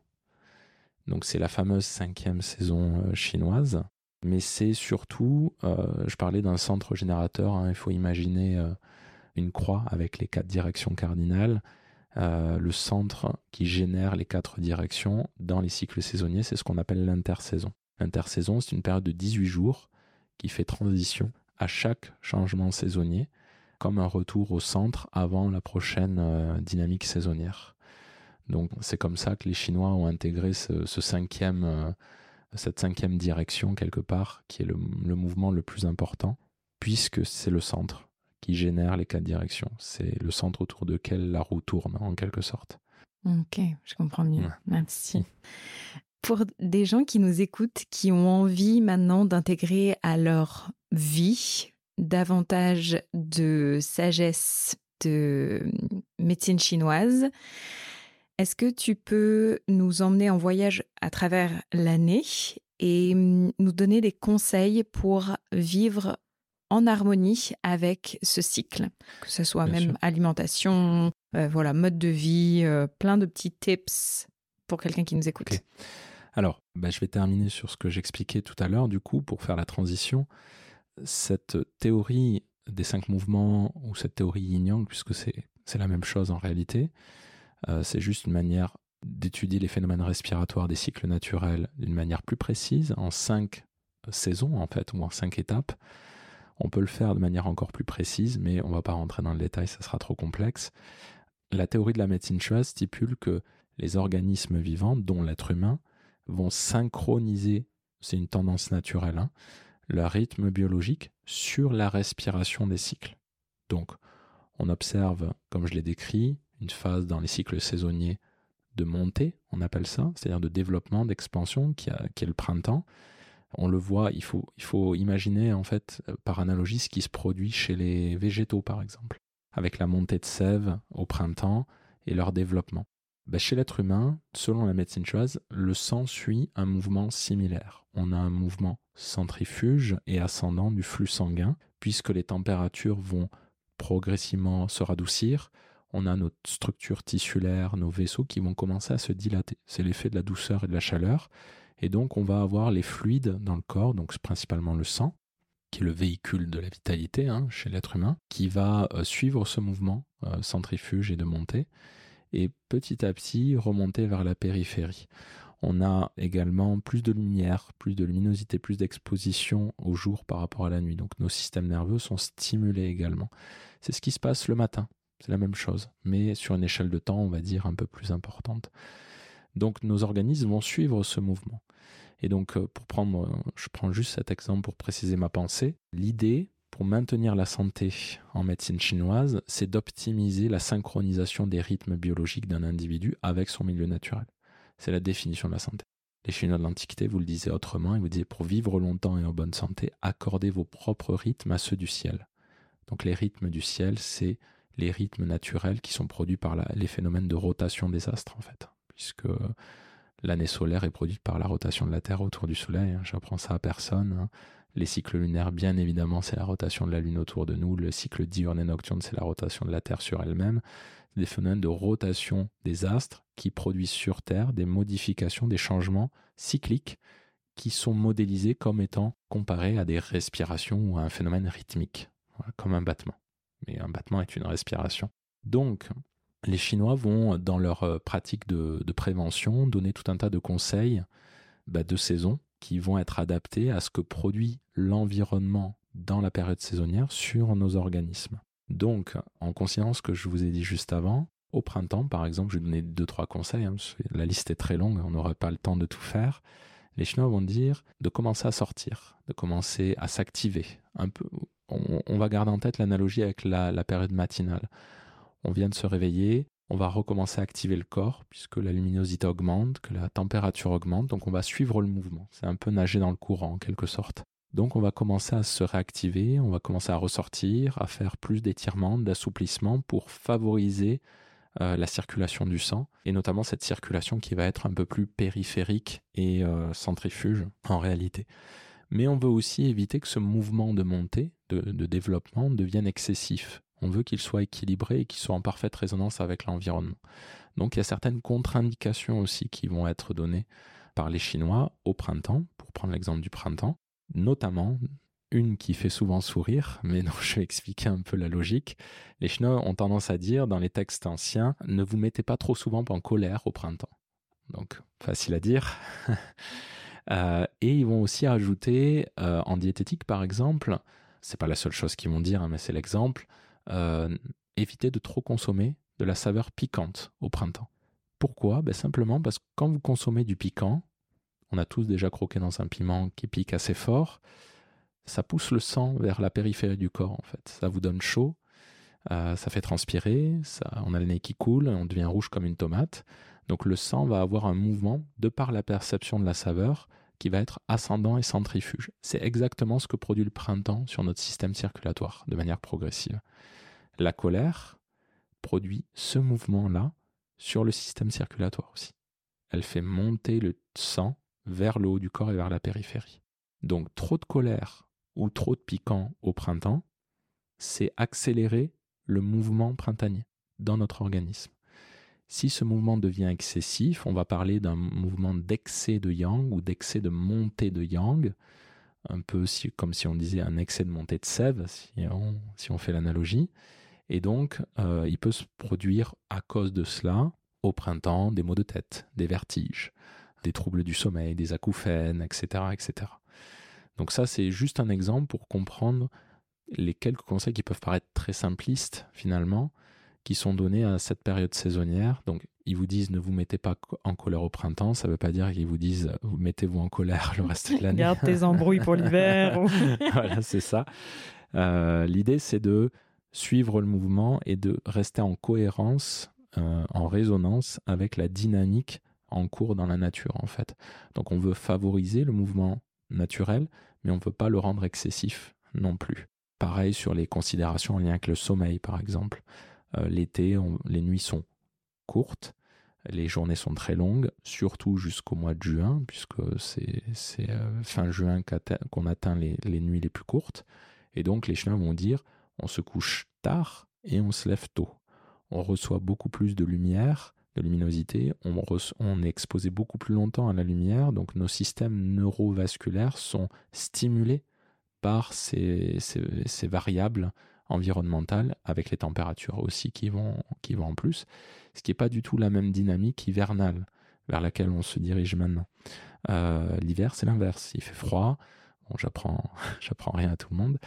Donc c'est la fameuse 5e saison chinoise. Mais c'est surtout, je parlais d'un centre générateur, il faut imaginer une croix avec les 4 directions cardinales. Le centre qui génère les 4 directions dans les cycles saisonniers, c'est ce qu'on appelle l'intersaison. L'intersaison, c'est une période de 18 jours qui fait transition à chaque changement saisonnier, comme un retour au centre avant la prochaine dynamique saisonnière. Donc c'est comme ça que les Chinois ont intégré cette 5e direction quelque part, qui est le mouvement le plus important, puisque c'est le centre qui génère les 4 directions. C'est le centre autour duquel la roue tourne, en quelque sorte. Ok, je comprends mieux. Merci. Pour des gens qui nous écoutent, qui ont envie maintenant d'intégrer à leur vie davantage de sagesse de médecine chinoise, est-ce que tu peux nous emmener en voyage à travers l'année et nous donner des conseils pour vivre en harmonie avec ce cycle, que ce soit Bien même sûr. alimentation, mode de vie, plein de petits tips pour quelqu'un qui nous écoute. Ok. Alors, je vais terminer sur ce que j'expliquais tout à l'heure, du coup, pour faire la transition. Cette théorie des 5 mouvements, ou cette théorie yin-yang, puisque c'est la même chose en réalité, c'est juste une manière d'étudier les phénomènes respiratoires des cycles naturels d'une manière plus précise, en 5 saisons en fait, ou en 5 étapes. On peut le faire de manière encore plus précise, mais on ne va pas rentrer dans le détail, ça sera trop complexe. La théorie de la médecine chinoise stipule que les organismes vivants, dont l'être humain, vont synchroniser, c'est une tendance naturelle, leur rythme biologique sur la respiration des cycles. Donc, on observe, comme je l'ai décrit, une phase dans les cycles saisonniers de montée, on appelle ça, c'est-à-dire de développement, d'expansion, qui est le printemps. On le voit, il faut imaginer en fait, par analogie, ce qui se produit chez les végétaux, par exemple, avec la montée de sève au printemps et leur développement. Chez l'être humain, selon la médecine chinoise, le sang suit un mouvement similaire. On a un mouvement centrifuge et ascendant du flux sanguin, puisque les températures vont progressivement se radoucir. On a notre structure tissulaire, nos vaisseaux qui vont commencer à se dilater. C'est l'effet de la douceur et de la chaleur. Et donc, on va avoir les fluides dans le corps, donc principalement le sang, qui est le véhicule de la vitalité chez l'être humain, qui va suivre ce mouvement centrifuge et de montée, et petit à petit remonter vers la périphérie. On a également plus de lumière, plus de luminosité, plus d'exposition au jour par rapport à la nuit. Donc nos systèmes nerveux sont stimulés également. C'est ce qui se passe le matin, c'est la même chose, mais sur une échelle de temps, on va dire, un peu plus importante. Donc nos organismes vont suivre ce mouvement. Et donc je prends juste cet exemple pour préciser ma pensée. L'idée, pour maintenir la santé en médecine chinoise, c'est d'optimiser la synchronisation des rythmes biologiques d'un individu avec son milieu naturel. C'est la définition de la santé. Les Chinois de l'Antiquité vous le disaient autrement, ils vous disaient pour vivre longtemps et en bonne santé, accordez vos propres rythmes à ceux du ciel. Donc les rythmes du ciel, c'est les rythmes naturels qui sont produits par les phénomènes de rotation des astres en fait, puisque l'année solaire est produite par la rotation de la Terre autour du Soleil. J'apprends ça à personne. Les cycles lunaires, bien évidemment, c'est la rotation de la Lune autour de nous. Le cycle diurne et nocturne, c'est la rotation de la Terre sur elle-même. C'est des phénomènes de rotation des astres qui produisent sur Terre des modifications, des changements cycliques qui sont modélisés comme étant comparés à des respirations ou à un phénomène rythmique, comme un battement. Mais un battement est une respiration. Donc, les Chinois vont, dans leur pratique de prévention, donner tout un tas de conseils de saison qui vont être adaptés à ce que produit l'environnement dans la période saisonnière sur nos organismes. Donc, en considérant ce que je vous ai dit juste avant, au printemps, par exemple, je vais donner 2-3 conseils, parce que la liste est très longue, on n'aura pas le temps de tout faire. Les Chinois vont dire de commencer à sortir, de commencer à s'activer. Un peu, on va garder en tête l'analogie avec la période matinale. On vient de se réveiller, on va recommencer à activer le corps puisque la luminosité augmente, que la température augmente, donc on va suivre le mouvement. C'est un peu nager dans le courant en quelque sorte. Donc on va commencer à se réactiver, on va commencer à ressortir, à faire plus d'étirements, d'assouplissements pour favoriser la circulation du sang, et notamment cette circulation qui va être un peu plus périphérique et centrifuge en réalité. Mais on veut aussi éviter que ce mouvement de montée, de développement, devienne excessif. On veut qu'il soit équilibré et qu'il soit en parfaite résonance avec l'environnement. Donc il y a certaines contre-indications aussi qui vont être données par les Chinois au printemps, pour prendre l'exemple du printemps, notamment une qui fait souvent sourire, mais dont je vais expliquer un peu la logique. Les Chinois ont tendance à dire dans les textes anciens, ne vous mettez pas trop souvent en colère au printemps. Donc facile à dire. Et ils vont aussi ajouter en diététique par exemple, c'est pas la seule chose qu'ils vont dire, mais c'est l'exemple, évitez de trop consommer de la saveur piquante au printemps. Pourquoi ? Simplement parce que quand vous consommez du piquant, on a tous déjà croqué dans un piment qui pique assez fort, ça pousse le sang vers la périphérie du corps en fait. Ça vous donne chaud, ça fait transpirer, on a le nez qui coule, on devient rouge comme une tomate. Donc le sang va avoir un mouvement, de par la perception de la saveur, qui va être ascendant et centrifuge. C'est exactement ce que produit le printemps sur notre système circulatoire, de manière progressive. La colère produit ce mouvement-là sur le système circulatoire aussi. Elle fait monter le sang vers le haut du corps et vers la périphérie. Donc trop de colère ou trop de piquant au printemps, c'est accélérer le mouvement printanier dans notre organisme. Si ce mouvement devient excessif, on va parler d'un mouvement d'excès de yang ou d'excès de montée de yang, un peu comme si on disait un excès de montée de sève, si on fait l'analogie. Et donc, il peut se produire à cause de cela, au printemps, des maux de tête, des vertiges, des troubles du sommeil, des acouphènes, etc., etc. Donc ça, c'est juste un exemple pour comprendre les quelques conseils qui peuvent paraître très simplistes, finalement, qui sont donnés à cette période saisonnière. Donc, ils vous disent ne vous mettez pas en colère au printemps. Ça ne veut pas dire qu'ils vous disent mettez-vous en colère le reste de l'année. Garde tes embrouilles pour l'hiver. Voilà, c'est ça. L'idée, c'est de suivre le mouvement et de rester en cohérence, en résonance avec la dynamique en cours dans la nature, en fait. Donc, on veut favoriser le mouvement naturel, mais on ne veut pas le rendre excessif non plus. Pareil sur les considérations en lien avec le sommeil, par exemple. L'été, les nuits sont courtes, les journées sont très longues, surtout jusqu'au mois de juin, puisque c'est fin juin qu'on atteint les nuits les plus courtes. Et donc les Chinois vont dire, on se couche tard et on se lève tôt. On reçoit beaucoup plus de lumière, de luminosité, on est exposé beaucoup plus longtemps à la lumière, donc nos systèmes neurovasculaires sont stimulés par ces variables environnementales, avec les températures aussi qui vont en plus, ce qui n'est pas du tout la même dynamique hivernale vers laquelle on se dirige maintenant. L'hiver, c'est l'inverse. Il fait froid. Bon, j'apprends rien à tout le monde,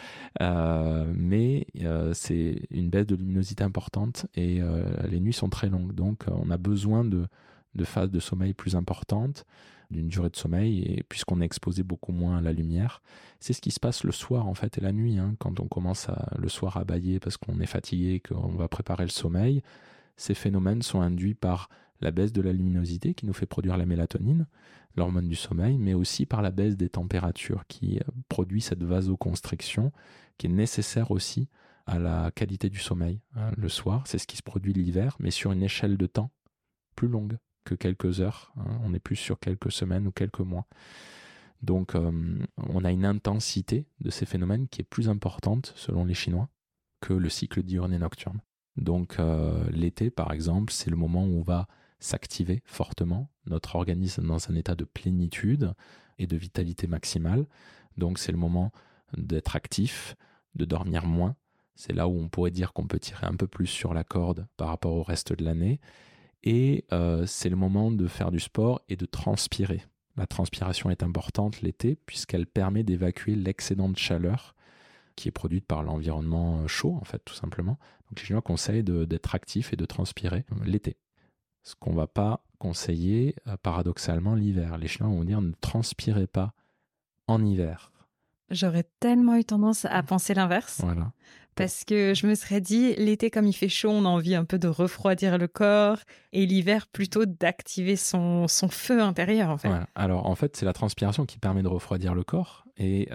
mais c'est une baisse de luminosité importante et les nuits sont très longues. Donc, on a besoin de phases de sommeil plus importantes, d'une durée de sommeil, et puisqu'on est exposé beaucoup moins à la lumière. C'est ce qui se passe le soir en fait et la nuit, quand on commence le soir à bâiller parce qu'on est fatigué, qu'on va préparer le sommeil. Ces phénomènes sont induits par la baisse de la luminosité qui nous fait produire la mélatonine, l'hormone du sommeil, mais aussi par la baisse des températures qui produit cette vasoconstriction qui est nécessaire aussi à la qualité du sommeil le soir. C'est ce qui se produit l'hiver, mais sur une échelle de temps plus longue que quelques heures. On est plus sur quelques semaines ou quelques mois. Donc, on a une intensité de ces phénomènes qui est plus importante, selon les Chinois, que le cycle diurne et nocturne. Donc, l'été, par exemple, c'est le moment où on va s'activer fortement, notre organisme dans un état de plénitude et de vitalité maximale. Donc, c'est le moment d'être actif, de dormir moins. C'est là où on pourrait dire qu'on peut tirer un peu plus sur la corde par rapport au reste de l'année. Et c'est le moment de faire du sport et de transpirer. La transpiration est importante l'été puisqu'elle permet d'évacuer l'excédent de chaleur qui est produite par l'environnement chaud, en fait, tout simplement. Donc les Chinois conseillent d'être actifs et de transpirer l'été. Ce qu'on ne va pas conseiller, paradoxalement, l'hiver. Les Chinois vont dire ne transpirez pas en hiver. J'aurais tellement eu tendance à penser l'inverse. Voilà. Parce que je me serais dit, l'été, comme il fait chaud, on a envie un peu de refroidir le corps, et l'hiver, plutôt d'activer son feu intérieur, en fait. Voilà. Alors, en fait, c'est la transpiration qui permet de refroidir le corps, et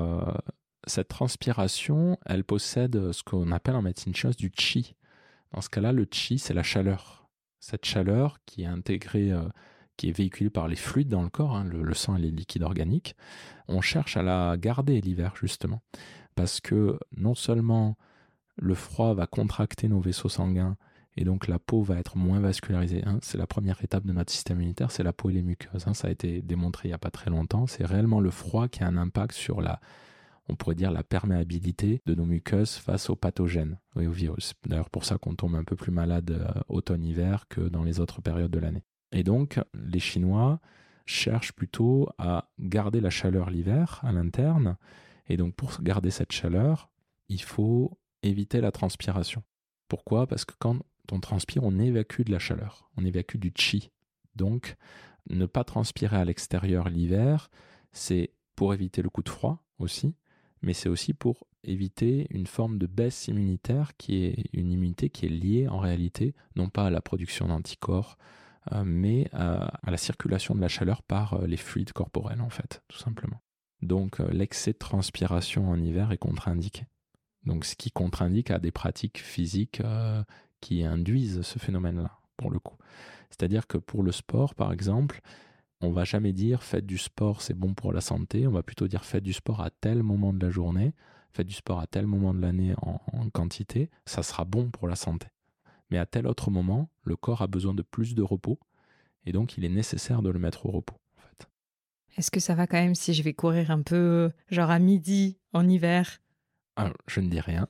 cette transpiration, elle possède ce qu'on appelle en médecine chinoise du qi. Dans ce cas-là, le qi, c'est la chaleur. Cette chaleur qui est intégrée, qui est véhiculée par les fluides dans le corps, le sang et les liquides organiques, on cherche à la garder l'hiver, justement. Parce que non seulement le froid va contracter nos vaisseaux sanguins et donc la peau va être moins vascularisée. C'est la première étape de notre système immunitaire, c'est la peau et les muqueuses. Ça a été démontré il n'y a pas très longtemps. C'est réellement le froid qui a un impact sur on pourrait dire la perméabilité de nos muqueuses face aux pathogènes et aux virus. D'ailleurs pour ça qu'on tombe un peu plus malade automne-hiver que dans les autres périodes de l'année. Et donc les Chinois cherchent plutôt à garder la chaleur l'hiver à l'interne. Et donc, pour garder cette chaleur, il faut éviter la transpiration. Pourquoi ? Parce que quand on transpire, on évacue de la chaleur, on évacue du qi. Donc, ne pas transpirer à l'extérieur l'hiver, c'est pour éviter le coup de froid aussi, mais c'est aussi pour éviter une forme de baisse immunitaire qui est une immunité qui est liée en réalité, non pas à la production d'anticorps mais à la circulation de la chaleur par les fluides corporels, en fait, tout simplement. Donc l'excès de transpiration en hiver est contre-indiqué. Donc ce qui contre-indique à des pratiques physiques qui induisent ce phénomène-là, pour le coup. C'est-à-dire que pour le sport, par exemple, on ne va jamais dire faites du sport, c'est bon pour la santé. On va plutôt dire faites du sport à tel moment de la journée, faites du sport à tel moment de l'année en quantité, ça sera bon pour la santé. Mais à tel autre moment, le corps a besoin de plus de repos et donc il est nécessaire de le mettre au repos, en fait. Est-ce que ça va quand même si je vais courir un peu, genre à midi, en hiver? Alors, je ne dis rien.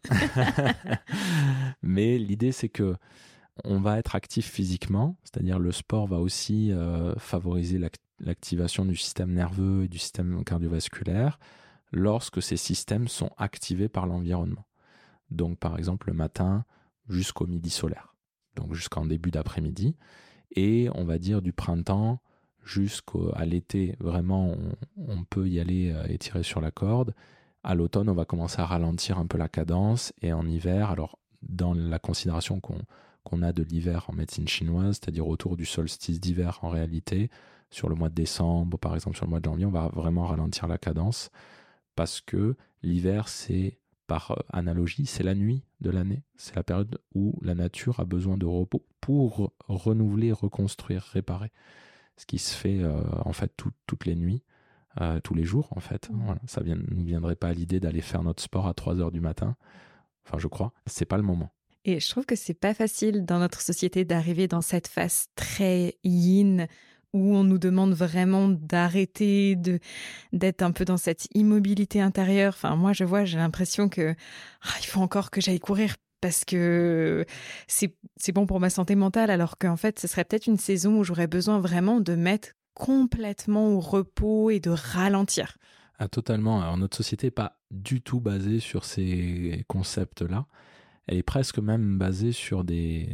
Mais l'idée, c'est que on va être actif physiquement, c'est-à-dire le sport va aussi favoriser l'activation du système nerveux et du système cardiovasculaire lorsque ces systèmes sont activés par l'environnement. Donc par exemple le matin jusqu'au midi solaire, donc jusqu'en début d'après-midi, et on va dire du printemps jusqu'à l'été, vraiment on peut y aller et tirer sur la corde. À l'automne, on va commencer à ralentir un peu la cadence, et en hiver, alors dans la considération qu'on a de l'hiver en médecine chinoise, c'est-à-dire autour du solstice d'hiver en réalité, sur le mois de décembre, par exemple sur le mois de janvier, on va vraiment ralentir la cadence, parce que l'hiver, c'est, par analogie, c'est la nuit de l'année, c'est la période où la nature a besoin de repos pour renouveler, reconstruire, réparer, ce qui se fait en fait toutes les nuits. Tous les jours en fait. Voilà. Ça ne nous viendrait pas à l'idée d'aller faire notre sport à 3 heures du matin. Enfin, je crois. C'est pas le moment. Et je trouve que c'est pas facile dans notre société d'arriver dans cette phase très yin où on nous demande vraiment d'arrêter, d'être un peu dans cette immobilité intérieure. Enfin, moi, j'ai l'impression que il faut encore que j'aille courir parce que c'est bon pour ma santé mentale, alors qu'en fait, ce serait peut-être une saison où j'aurais besoin vraiment de mettre complètement au repos et de ralentir. Ah, totalement. Alors, notre société n'est pas du tout basée sur ces concepts-là. Elle est presque même basée sur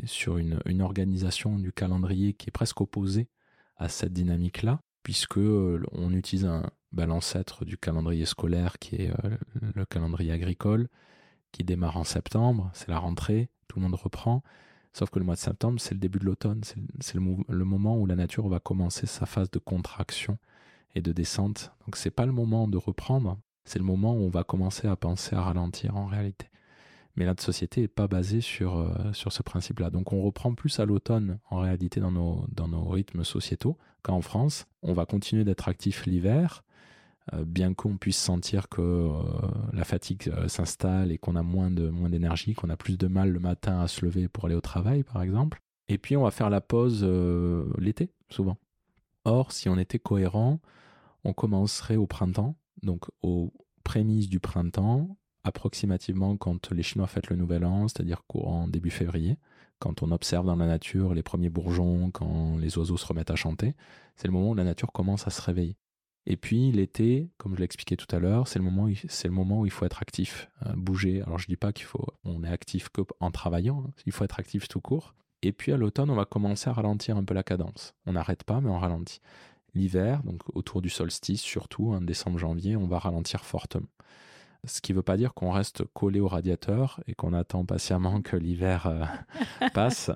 une organisation du calendrier qui est presque opposée à cette dynamique-là, puisque on utilise l'ancêtre du calendrier scolaire qui est le calendrier agricole, qui démarre en septembre, c'est la rentrée, tout le monde reprend. Sauf que le mois de septembre, c'est le début de l'automne, c'est le moment où la nature va commencer sa phase de contraction et de descente. Donc c'est pas le moment de reprendre, c'est le moment où on va commencer à penser à ralentir en réalité. Mais notre société n'est pas basée sur ce principe-là. Donc on reprend plus à l'automne en réalité dans nos rythmes sociétaux qu'en France. On va continuer d'être actif l'hiver, bien qu'on puisse sentir que la fatigue s'installe et qu'on a moins d'énergie, qu'on a plus de mal le matin à se lever pour aller au travail par exemple. Et puis on va faire la pause l'été souvent. Or, si on était cohérent, on commencerait au printemps, donc aux prémices du printemps, approximativement quand les Chinois fêtent le Nouvel An, c'est-à-dire courant début février, quand on observe dans la nature les premiers bourgeons, quand les oiseaux se remettent à chanter, c'est le moment où la nature commence à se réveiller. Et puis l'été, comme je l'ai expliqué tout à l'heure, c'est le moment où il faut être actif, bouger. Alors je dis pas qu'on est actif qu'en travaillant, hein, il faut être actif tout court. Et puis à l'automne, on va commencer à ralentir un peu la cadence. On n'arrête pas, mais on ralentit. L'hiver, donc autour du solstice, surtout, décembre-janvier, on va ralentir fortement. Ce qui ne veut pas dire qu'on reste collé au radiateur et qu'on attend patiemment que l'hiver passe.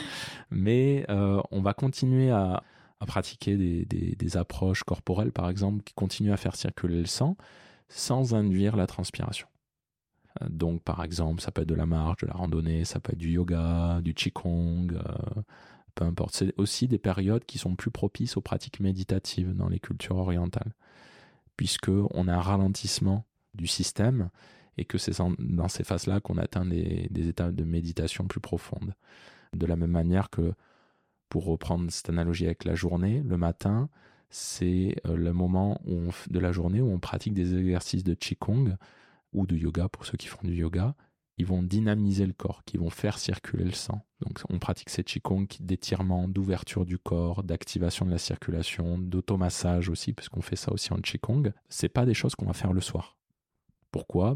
Mais on va continuer à pratiquer des approches corporelles, par exemple, qui continuent à faire circuler le sang sans induire la transpiration. Donc, par exemple, ça peut être de la marche, de la randonnée, ça peut être du yoga, du qigong, peu importe. C'est aussi des périodes qui sont plus propices aux pratiques méditatives dans les cultures orientales, puisqu'on a un ralentissement du système et que c'est dans ces phases-là qu'on atteint des états de méditation plus profondes. De la même manière que, pour reprendre cette analogie avec la journée, le matin, c'est le moment de la journée où on pratique des exercices de qigong ou de yoga pour ceux qui font du yoga. Ils vont dynamiser le corps, qui vont faire circuler le sang. Donc on pratique ces qigong d'étirement, d'ouverture du corps, d'activation de la circulation, d'automassage aussi, puisqu'on fait ça aussi en qigong. C'est pas des choses qu'on va faire le soir. Pourquoi ?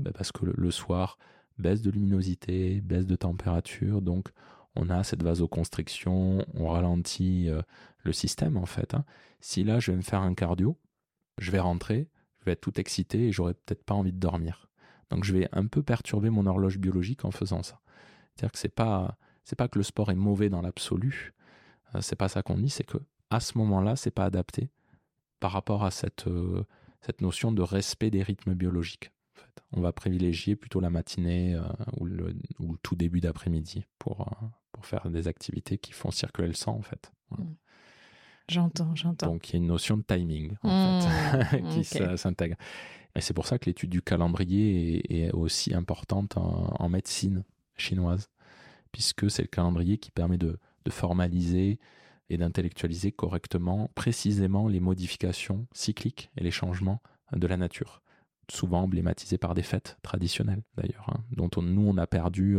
Parce que le soir, baisse de luminosité, baisse de température, donc on a cette vasoconstriction, on ralentit le système en fait. Si là je vais me faire un cardio, je vais rentrer, je vais être tout excité et j'aurai peut-être pas envie de dormir. Donc je vais un peu perturber mon horloge biologique en faisant ça. C'est-à-dire que c'est pas que le sport est mauvais dans l'absolu, c'est pas ça qu'on dit, c'est que à ce moment-là, c'est pas adapté par rapport à cette notion de respect des rythmes biologiques. En fait. On va privilégier plutôt la matinée ou le tout début d'après-midi pour faire des activités qui font circuler le sang, en fait. Voilà. J'entends. Donc, il y a une notion de timing, en fait, qui s'intègre. Et c'est pour ça que l'étude du calendrier est aussi importante en médecine chinoise, puisque c'est le calendrier qui permet de formaliser et d'intellectualiser correctement, précisément les modifications cycliques et les changements de la nature, souvent emblématisés par des fêtes traditionnelles d'ailleurs, dont nous on a perdu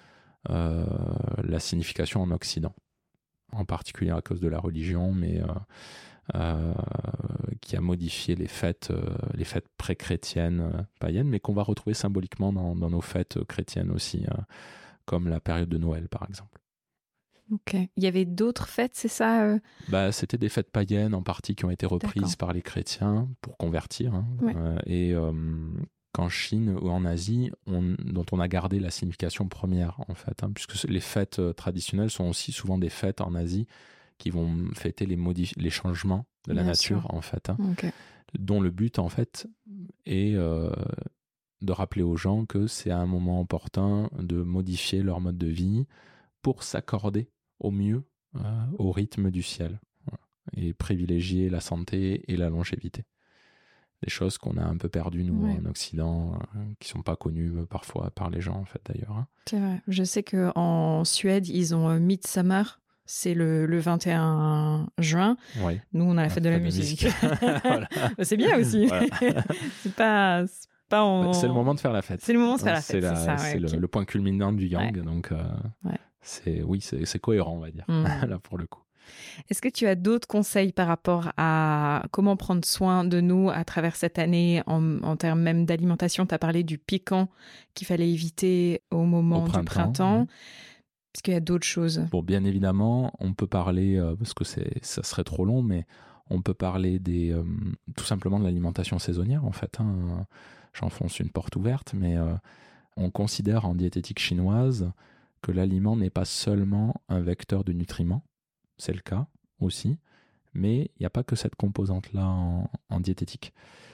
la signification en Occident, en particulier à cause de la religion, mais qui a modifié les fêtes pré-chrétiennes, païennes, mais qu'on va retrouver symboliquement dans nos fêtes chrétiennes aussi, comme la période de Noël par exemple. Ok. Il y avait d'autres fêtes, c'est ça C'était des fêtes païennes en partie qui ont été reprises par les chrétiens pour convertir. Et qu'en Chine ou en Asie, dont on a gardé la signification première, en fait. Puisque les fêtes traditionnelles sont aussi souvent des fêtes en Asie qui vont fêter les changements de la nature, en fait. Dont le but, en fait, est de rappeler aux gens que c'est à un moment opportun de modifier leur mode de vie pour s'accorder au mieux au rythme du ciel et privilégier la santé et la longévité. Des choses qu'on a un peu perdues, nous, en Occident, qui ne sont pas connues parfois par les gens, en fait, d'ailleurs. C'est vrai. Je sais qu'en Suède, ils ont Midsummer, c'est le 21 juin. Ouais. Nous, on a la fête de la musique. Voilà. C'est bien aussi. Voilà. C'est pas c'est le moment de faire la fête. C'est le moment de faire la fête, c'est le point culminant du yang, donc c'est cohérent, on va dire, là, pour le coup. Est-ce que tu as d'autres conseils par rapport à comment prendre soin de nous à travers cette année en termes même d'alimentation? Tu as parlé du piquant qu'il fallait éviter au moment du printemps. Est-ce qu'il y a d'autres choses? Bon, bien évidemment, on peut parler, parce que ça serait trop long, mais on peut parler tout simplement de l'alimentation saisonnière, en fait. J'enfonce une porte ouverte, mais on considère en diététique chinoise que l'aliment n'est pas seulement un vecteur de nutriments, c'est le cas aussi, mais il n'y a pas que cette composante-là en diététique.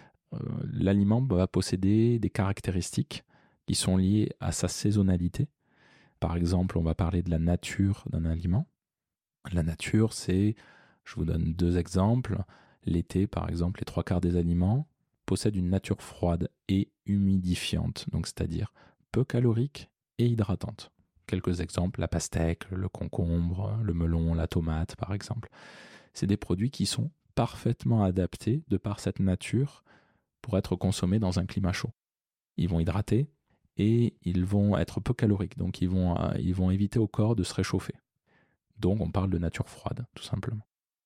L'aliment va posséder des caractéristiques qui sont liées à sa saisonnalité. Par exemple, on va parler de la nature d'un aliment. La nature, je vous donne 2 exemples. L'été, par exemple, les 3/4 des aliments possèdent une nature froide et humidifiante, donc c'est-à-dire peu calorique et hydratante. Quelques exemples, la pastèque, le concombre, le melon, la tomate, par exemple. C'est des produits qui sont parfaitement adaptés de par cette nature pour être consommés dans un climat chaud. Ils vont hydrater et ils vont être peu caloriques, donc ils vont éviter au corps de se réchauffer. Donc on parle de nature froide, tout simplement.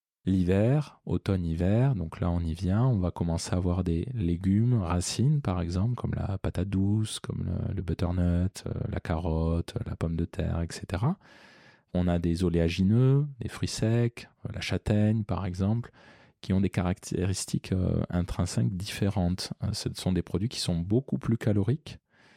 L'hiver, automne-hiver, donc là on y vient, on va commencer à avoir des légumes, racines par exemple, comme la patate douce, comme le butternut, la carotte, la pomme de terre, etc. On a des oléagineux, des fruits secs, la châtaigne par exemple, qui ont des caractéristiques intrinsèques différentes. Ce sont des produits qui sont beaucoup plus caloriques,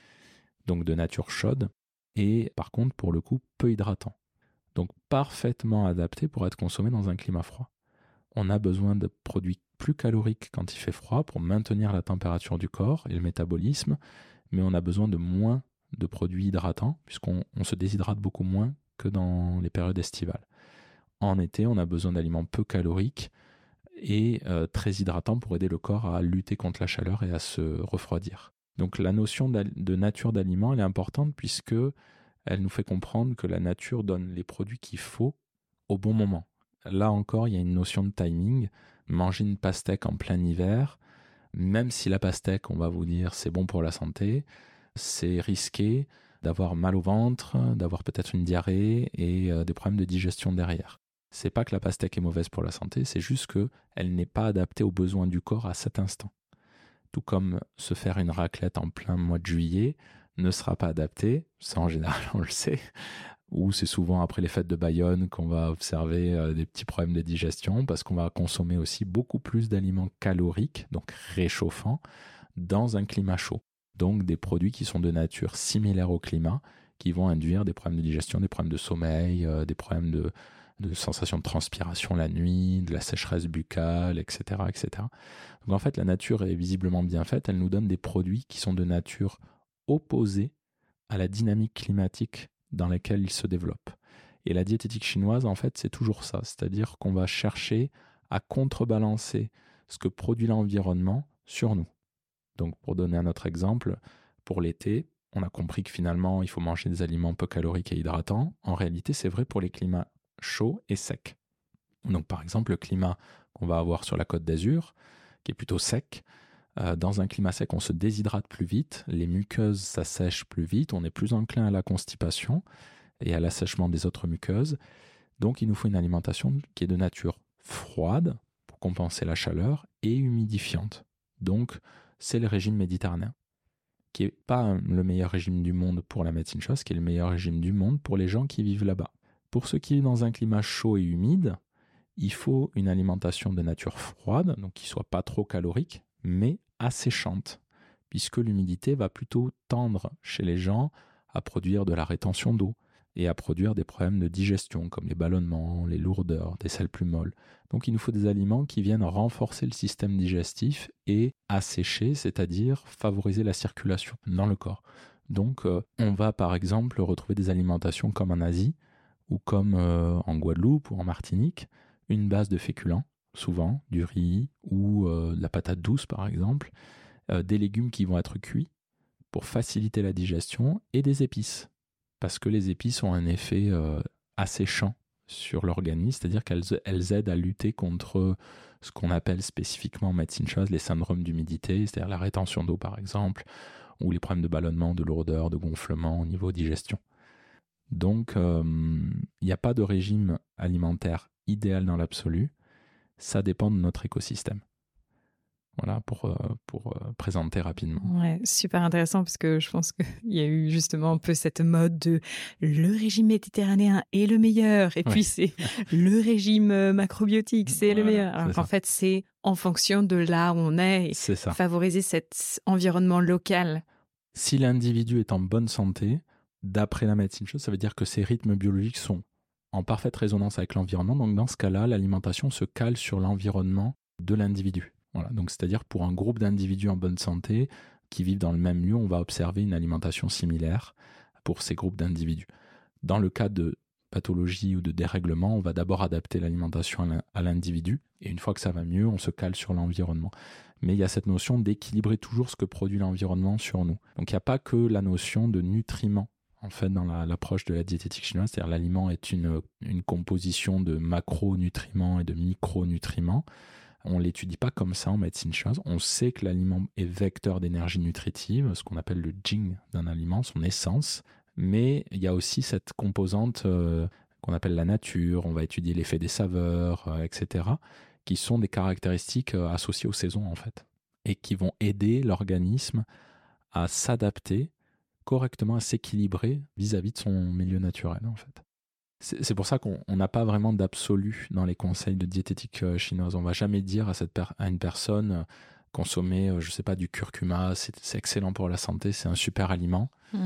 donc de nature chaude, et par contre pour le coup peu hydratants. Donc parfaitement adaptés pour être consommés dans un climat froid. On a besoin de produits plus caloriques quand il fait froid pour maintenir la température du corps et le métabolisme, mais on a besoin de moins de produits hydratants puisqu'on se déshydrate beaucoup moins que dans les périodes estivales. En été, on a besoin d'aliments peu caloriques et très hydratants pour aider le corps à lutter contre la chaleur et à se refroidir. Donc la notion de nature d'aliment, elle est importante puisque elle nous fait comprendre que la nature donne les produits qu'il faut au bon moment. Là encore, il y a une notion de timing. Manger une pastèque en plein hiver, même si la pastèque, on va vous dire, c'est bon pour la santé, c'est risqué d'avoir mal au ventre, d'avoir peut-être une diarrhée et des problèmes de digestion derrière. C'est pas que la pastèque est mauvaise pour la santé, c'est juste qu'elle n'est pas adaptée aux besoins du corps à cet instant. Tout comme se faire une raclette en plein mois de juillet ne sera pas adapté, ça en général on le sait, ou c'est souvent après les fêtes de Bayonne qu'on va observer des petits problèmes de digestion parce qu'on va consommer aussi beaucoup plus d'aliments caloriques, donc réchauffants, dans un climat chaud. Donc des produits qui sont de nature similaire au climat, qui vont induire des problèmes de digestion, des problèmes de sommeil, des problèmes de sensation de transpiration la nuit, de la sécheresse buccale, etc., etc. Donc en fait, la nature est visiblement bien faite. Elle nous donne des produits qui sont de nature opposée à la dynamique climatique dans laquelle ils se développent. Et la diététique chinoise, en fait, c'est toujours ça. C'est-à-dire qu'on va chercher à contrebalancer ce que produit l'environnement sur nous. Donc, pour donner un autre exemple, pour l'été, on a compris que finalement, il faut manger des aliments peu caloriques et hydratants. En réalité, c'est vrai pour les climats chauds et secs. Donc, par exemple, le climat qu'on va avoir sur la Côte d'Azur, qui est plutôt sec, dans un climat sec, on se déshydrate plus vite, les muqueuses s'assèchent plus vite, on est plus enclin à la constipation et à l'assèchement des autres muqueuses. Donc, il nous faut une alimentation qui est de nature froide pour compenser la chaleur et humidifiante. Donc, c'est le régime méditerranéen, qui n'est pas le meilleur régime du monde pour la médecine chinoise, qui est le meilleur régime du monde pour les gens qui vivent là-bas. Pour ceux qui vivent dans un climat chaud et humide, il faut une alimentation de nature froide, donc qui ne soit pas trop calorique, mais asséchante, puisque l'humidité va plutôt tendre chez les gens à produire de la rétention d'eau et à produire des problèmes de digestion, comme les ballonnements, les lourdeurs, des selles plus molles. Donc il nous faut des aliments qui viennent renforcer le système digestif et assécher, c'est-à-dire favoriser la circulation dans le corps. Donc on va par exemple retrouver des alimentations comme en Asie, ou comme en Guadeloupe ou en Martinique, une base de féculents, souvent du riz ou de la patate douce par exemple, des légumes qui vont être cuits pour faciliter la digestion et des épices, parce que les épices ont un effet asséchant sur l'organisme, c'est-à-dire qu'elles aident à lutter contre ce qu'on appelle spécifiquement en médecine chinoise les syndromes d'humidité, c'est-à-dire la rétention d'eau par exemple, ou les problèmes de ballonnement, de lourdeur, de gonflement au niveau digestion. Donc, il n'y a pas de régime alimentaire idéal dans l'absolu, ça dépend de notre écosystème. Voilà, pour présenter rapidement. Ouais, super intéressant parce que je pense qu'il y a eu justement un peu cette mode de le régime méditerranéen est le meilleur et puis c'est le régime macrobiotique, c'est le meilleur. Alors qu'en fait, c'est en fonction de là où on est et favoriser cet environnement local. Si l'individu est en bonne santé, d'après la médecine chinoise, ça veut dire que ses rythmes biologiques sont en parfaite résonance avec l'environnement. Donc dans ce cas-là, l'alimentation se cale sur l'environnement de l'individu. Voilà, donc c'est-à-dire pour un groupe d'individus en bonne santé qui vivent dans le même lieu, on va observer une alimentation similaire pour ces groupes d'individus. Dans le cas de pathologie ou de dérèglement, on va d'abord adapter l'alimentation à l'individu et une fois que ça va mieux, on se cale sur l'environnement. Mais il y a cette notion d'équilibrer toujours ce que produit l'environnement sur nous. Donc il n'y a pas que la notion de nutriments en fait dans l'approche de la diététique chinoise, c'est-à-dire l'aliment est une composition de macronutriments et de micronutriments. On ne l'étudie pas comme ça en médecine chinoise. On sait que l'aliment est vecteur d'énergie nutritive, ce qu'on appelle le jing d'un aliment, son essence. Mais il y a aussi cette composante qu'on appelle la nature. On va étudier l'effet des saveurs, etc., qui sont des caractéristiques associées aux saisons, en fait, et qui vont aider l'organisme à s'adapter correctement, à s'équilibrer vis-à-vis de son milieu naturel, en fait. C'est pour ça qu'on n'a pas vraiment d'absolu dans les conseils de diététique chinoise. On ne va jamais dire à une personne consommer, je ne sais pas, du curcuma, c'est excellent pour la santé, c'est un super aliment.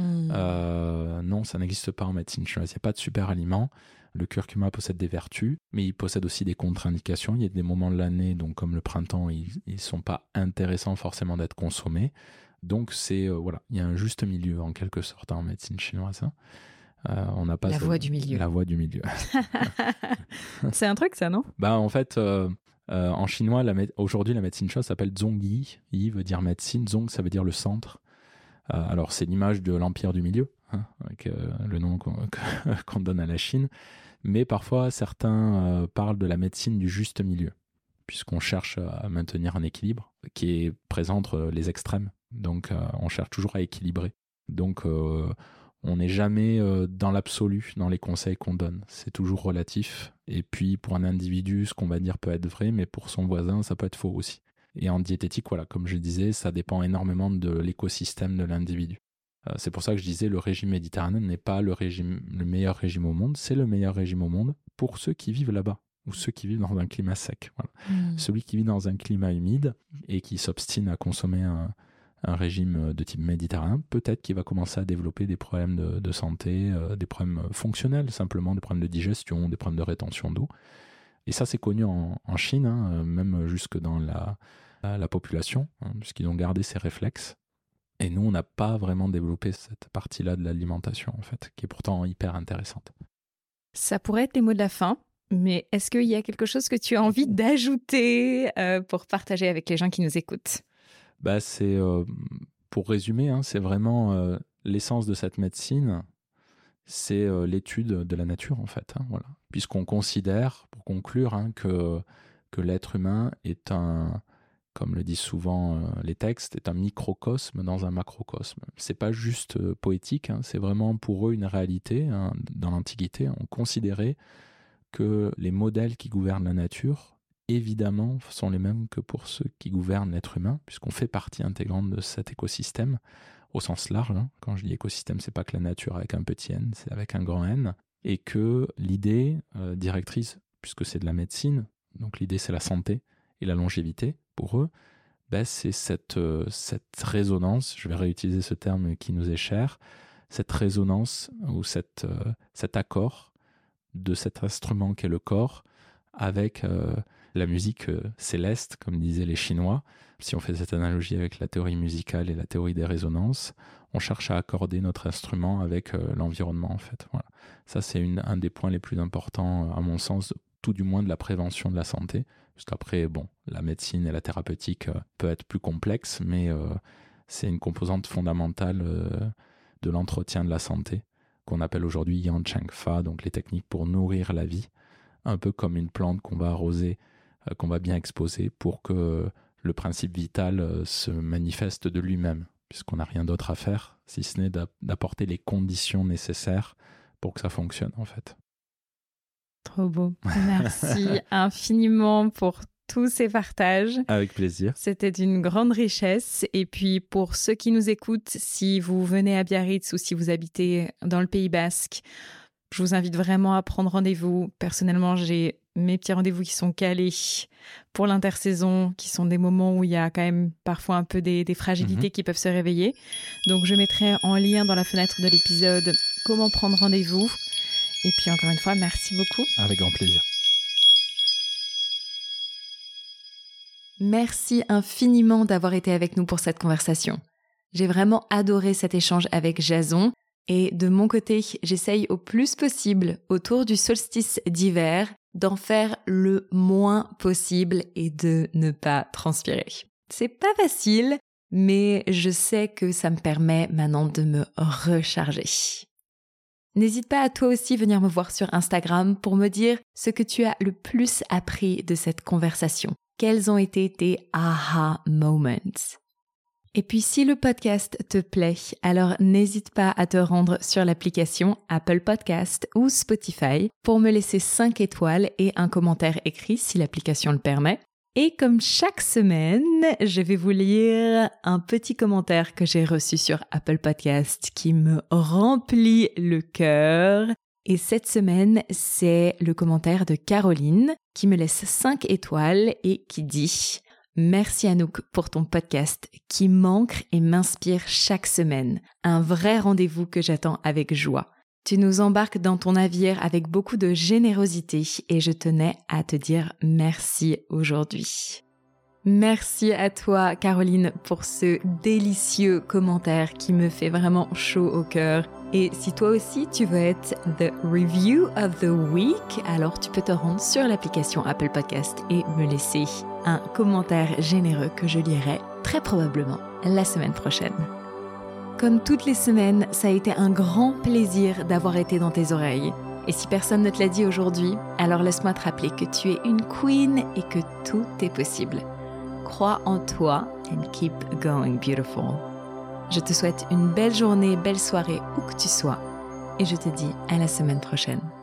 Non, ça n'existe pas en médecine chinoise. Il n'y a pas de super aliment. Le curcuma possède des vertus, mais il possède aussi des contre-indications. Il y a des moments de l'année, donc comme le printemps, ils ne sont pas intéressants forcément d'être consommés. Donc voilà, il y a un juste milieu en quelque sorte en médecine chinoise. On n'a pas la voie du milieu. La voie du milieu. C'est un truc, ça, non? En fait, en chinois, aujourd'hui, la médecine chinoise s'appelle Zhongyi. Yi veut dire médecine, Zhong, ça veut dire le centre. Alors, c'est l'image de l'empire du milieu, avec le nom qu'on donne à la Chine. Mais parfois, certains parlent de la médecine du juste milieu, puisqu'on cherche à maintenir un équilibre qui est présent entre les extrêmes. Donc, on cherche toujours à équilibrer. Donc, on n'est jamais dans l'absolu dans les conseils qu'on donne. C'est toujours relatif. Et puis, pour un individu, ce qu'on va dire peut être vrai, mais pour son voisin, ça peut être faux aussi. Et en diététique, voilà, comme je disais, ça dépend énormément de l'écosystème de l'individu. C'est pour ça que je disais le régime méditerranéen n'est pas le meilleur régime au monde, c'est le meilleur régime au monde pour ceux qui vivent là-bas ou ceux qui vivent dans un climat sec. Voilà. Celui qui vit dans un climat humide et qui s'obstine à consommer un un régime de type méditerranéen, peut-être qu'il va commencer à développer des problèmes de santé, des problèmes fonctionnels, simplement des problèmes de digestion, des problèmes de rétention d'eau. Et ça, c'est connu en Chine, même jusque dans la population, puisqu'ils ont gardé ces réflexes. Et nous, on n'a pas vraiment développé cette partie-là de l'alimentation, en fait, qui est pourtant hyper intéressante. Ça pourrait être les mots de la fin, mais est-ce qu'il y a quelque chose que tu as envie d'ajouter pour partager avec les gens qui nous écoutent ? C'est, pour résumer, c'est vraiment l'essence de cette médecine, c'est l'étude de la nature, en fait. Voilà. Puisqu'on considère, pour conclure, que l'être humain est comme le disent souvent les textes, est un microcosme dans un macrocosme. C'est pas juste poétique, c'est vraiment pour eux une réalité. Dans l'Antiquité, on considérait que les modèles qui gouvernent la nature, évidemment, sont les mêmes que pour ceux qui gouvernent l'être humain, puisqu'on fait partie intégrante de cet écosystème, au sens large. Quand je dis écosystème, c'est pas que la nature avec un petit n, c'est avec un grand N. Et que l'idée directrice, puisque c'est de la médecine, donc l'idée c'est la santé et la longévité, pour eux, c'est cette résonance, je vais réutiliser ce terme qui nous est cher, cette résonance ou cet accord de cet instrument qu'est le corps avec la musique céleste, comme disaient les Chinois. Si on fait cette analogie avec la théorie musicale et la théorie des résonances, on cherche à accorder notre instrument avec l'environnement, en fait. Voilà. Ça, c'est un des points les plus importants, à mon sens, tout du moins de la prévention de la santé. Parce qu'après, la médecine et la thérapeutique peut être plus complexe, mais c'est une composante fondamentale de l'entretien de la santé, qu'on appelle aujourd'hui Yan Cheng Fa, donc les techniques pour nourrir la vie, un peu comme une plante qu'on va arroser, qu'on va bien exposer pour que le principe vital se manifeste de lui-même, puisqu'on n'a rien d'autre à faire, si ce n'est d'apporter les conditions nécessaires pour que ça fonctionne, en fait. Trop beau. Merci infiniment pour tous ces partages. Avec plaisir. C'était d'une grande richesse. Et puis, pour ceux qui nous écoutent, si vous venez à Biarritz ou si vous habitez dans le Pays Basque, je vous invite vraiment à prendre rendez-vous. Personnellement, j'ai mes petits rendez-vous qui sont calés pour l'intersaison, qui sont des moments où il y a quand même parfois un peu des fragilités qui peuvent se réveiller. Donc, je mettrai en lien dans la fenêtre de l'épisode comment prendre rendez-vous. Et puis encore une fois, merci beaucoup. Avec grand plaisir. Merci infiniment d'avoir été avec nous pour cette conversation. J'ai vraiment adoré cet échange avec Jason. Et de mon côté, j'essaye au plus possible, autour du solstice d'hiver, d'en faire le moins possible et de ne pas transpirer. C'est pas facile, mais je sais que ça me permet maintenant de me recharger. N'hésite pas à toi aussi venir me voir sur Instagram pour me dire ce que tu as le plus appris de cette conversation. Quels ont été tes aha moments? Et puis si le podcast te plaît, alors n'hésite pas à te rendre sur l'application Apple Podcast ou Spotify pour me laisser 5 étoiles et un commentaire écrit si l'application le permet. Et comme chaque semaine, je vais vous lire un petit commentaire que j'ai reçu sur Apple Podcast qui me remplit le cœur. Et cette semaine, c'est le commentaire de Caroline qui me laisse 5 étoiles et qui dit « Merci Anouk pour ton podcast qui m'ancre et m'inspire chaque semaine. Un vrai rendez-vous que j'attends avec joie. Tu nous embarques dans ton navire avec beaucoup de générosité et je tenais à te dire merci aujourd'hui. » Merci à toi, Caroline, pour ce délicieux commentaire qui me fait vraiment chaud au cœur. Et si toi aussi tu veux être the review of the week, alors tu peux te rendre sur l'application Apple Podcast et me laisser un commentaire généreux que je lirai très probablement la semaine prochaine. Comme toutes les semaines, ça a été un grand plaisir d'avoir été dans tes oreilles. Et si personne ne te l'a dit aujourd'hui, alors laisse-moi te rappeler que tu es une queen et que tout est possible. Crois en toi and keep going beautiful. Je te souhaite une belle journée, belle soirée où que tu sois. Et je te dis à la semaine prochaine.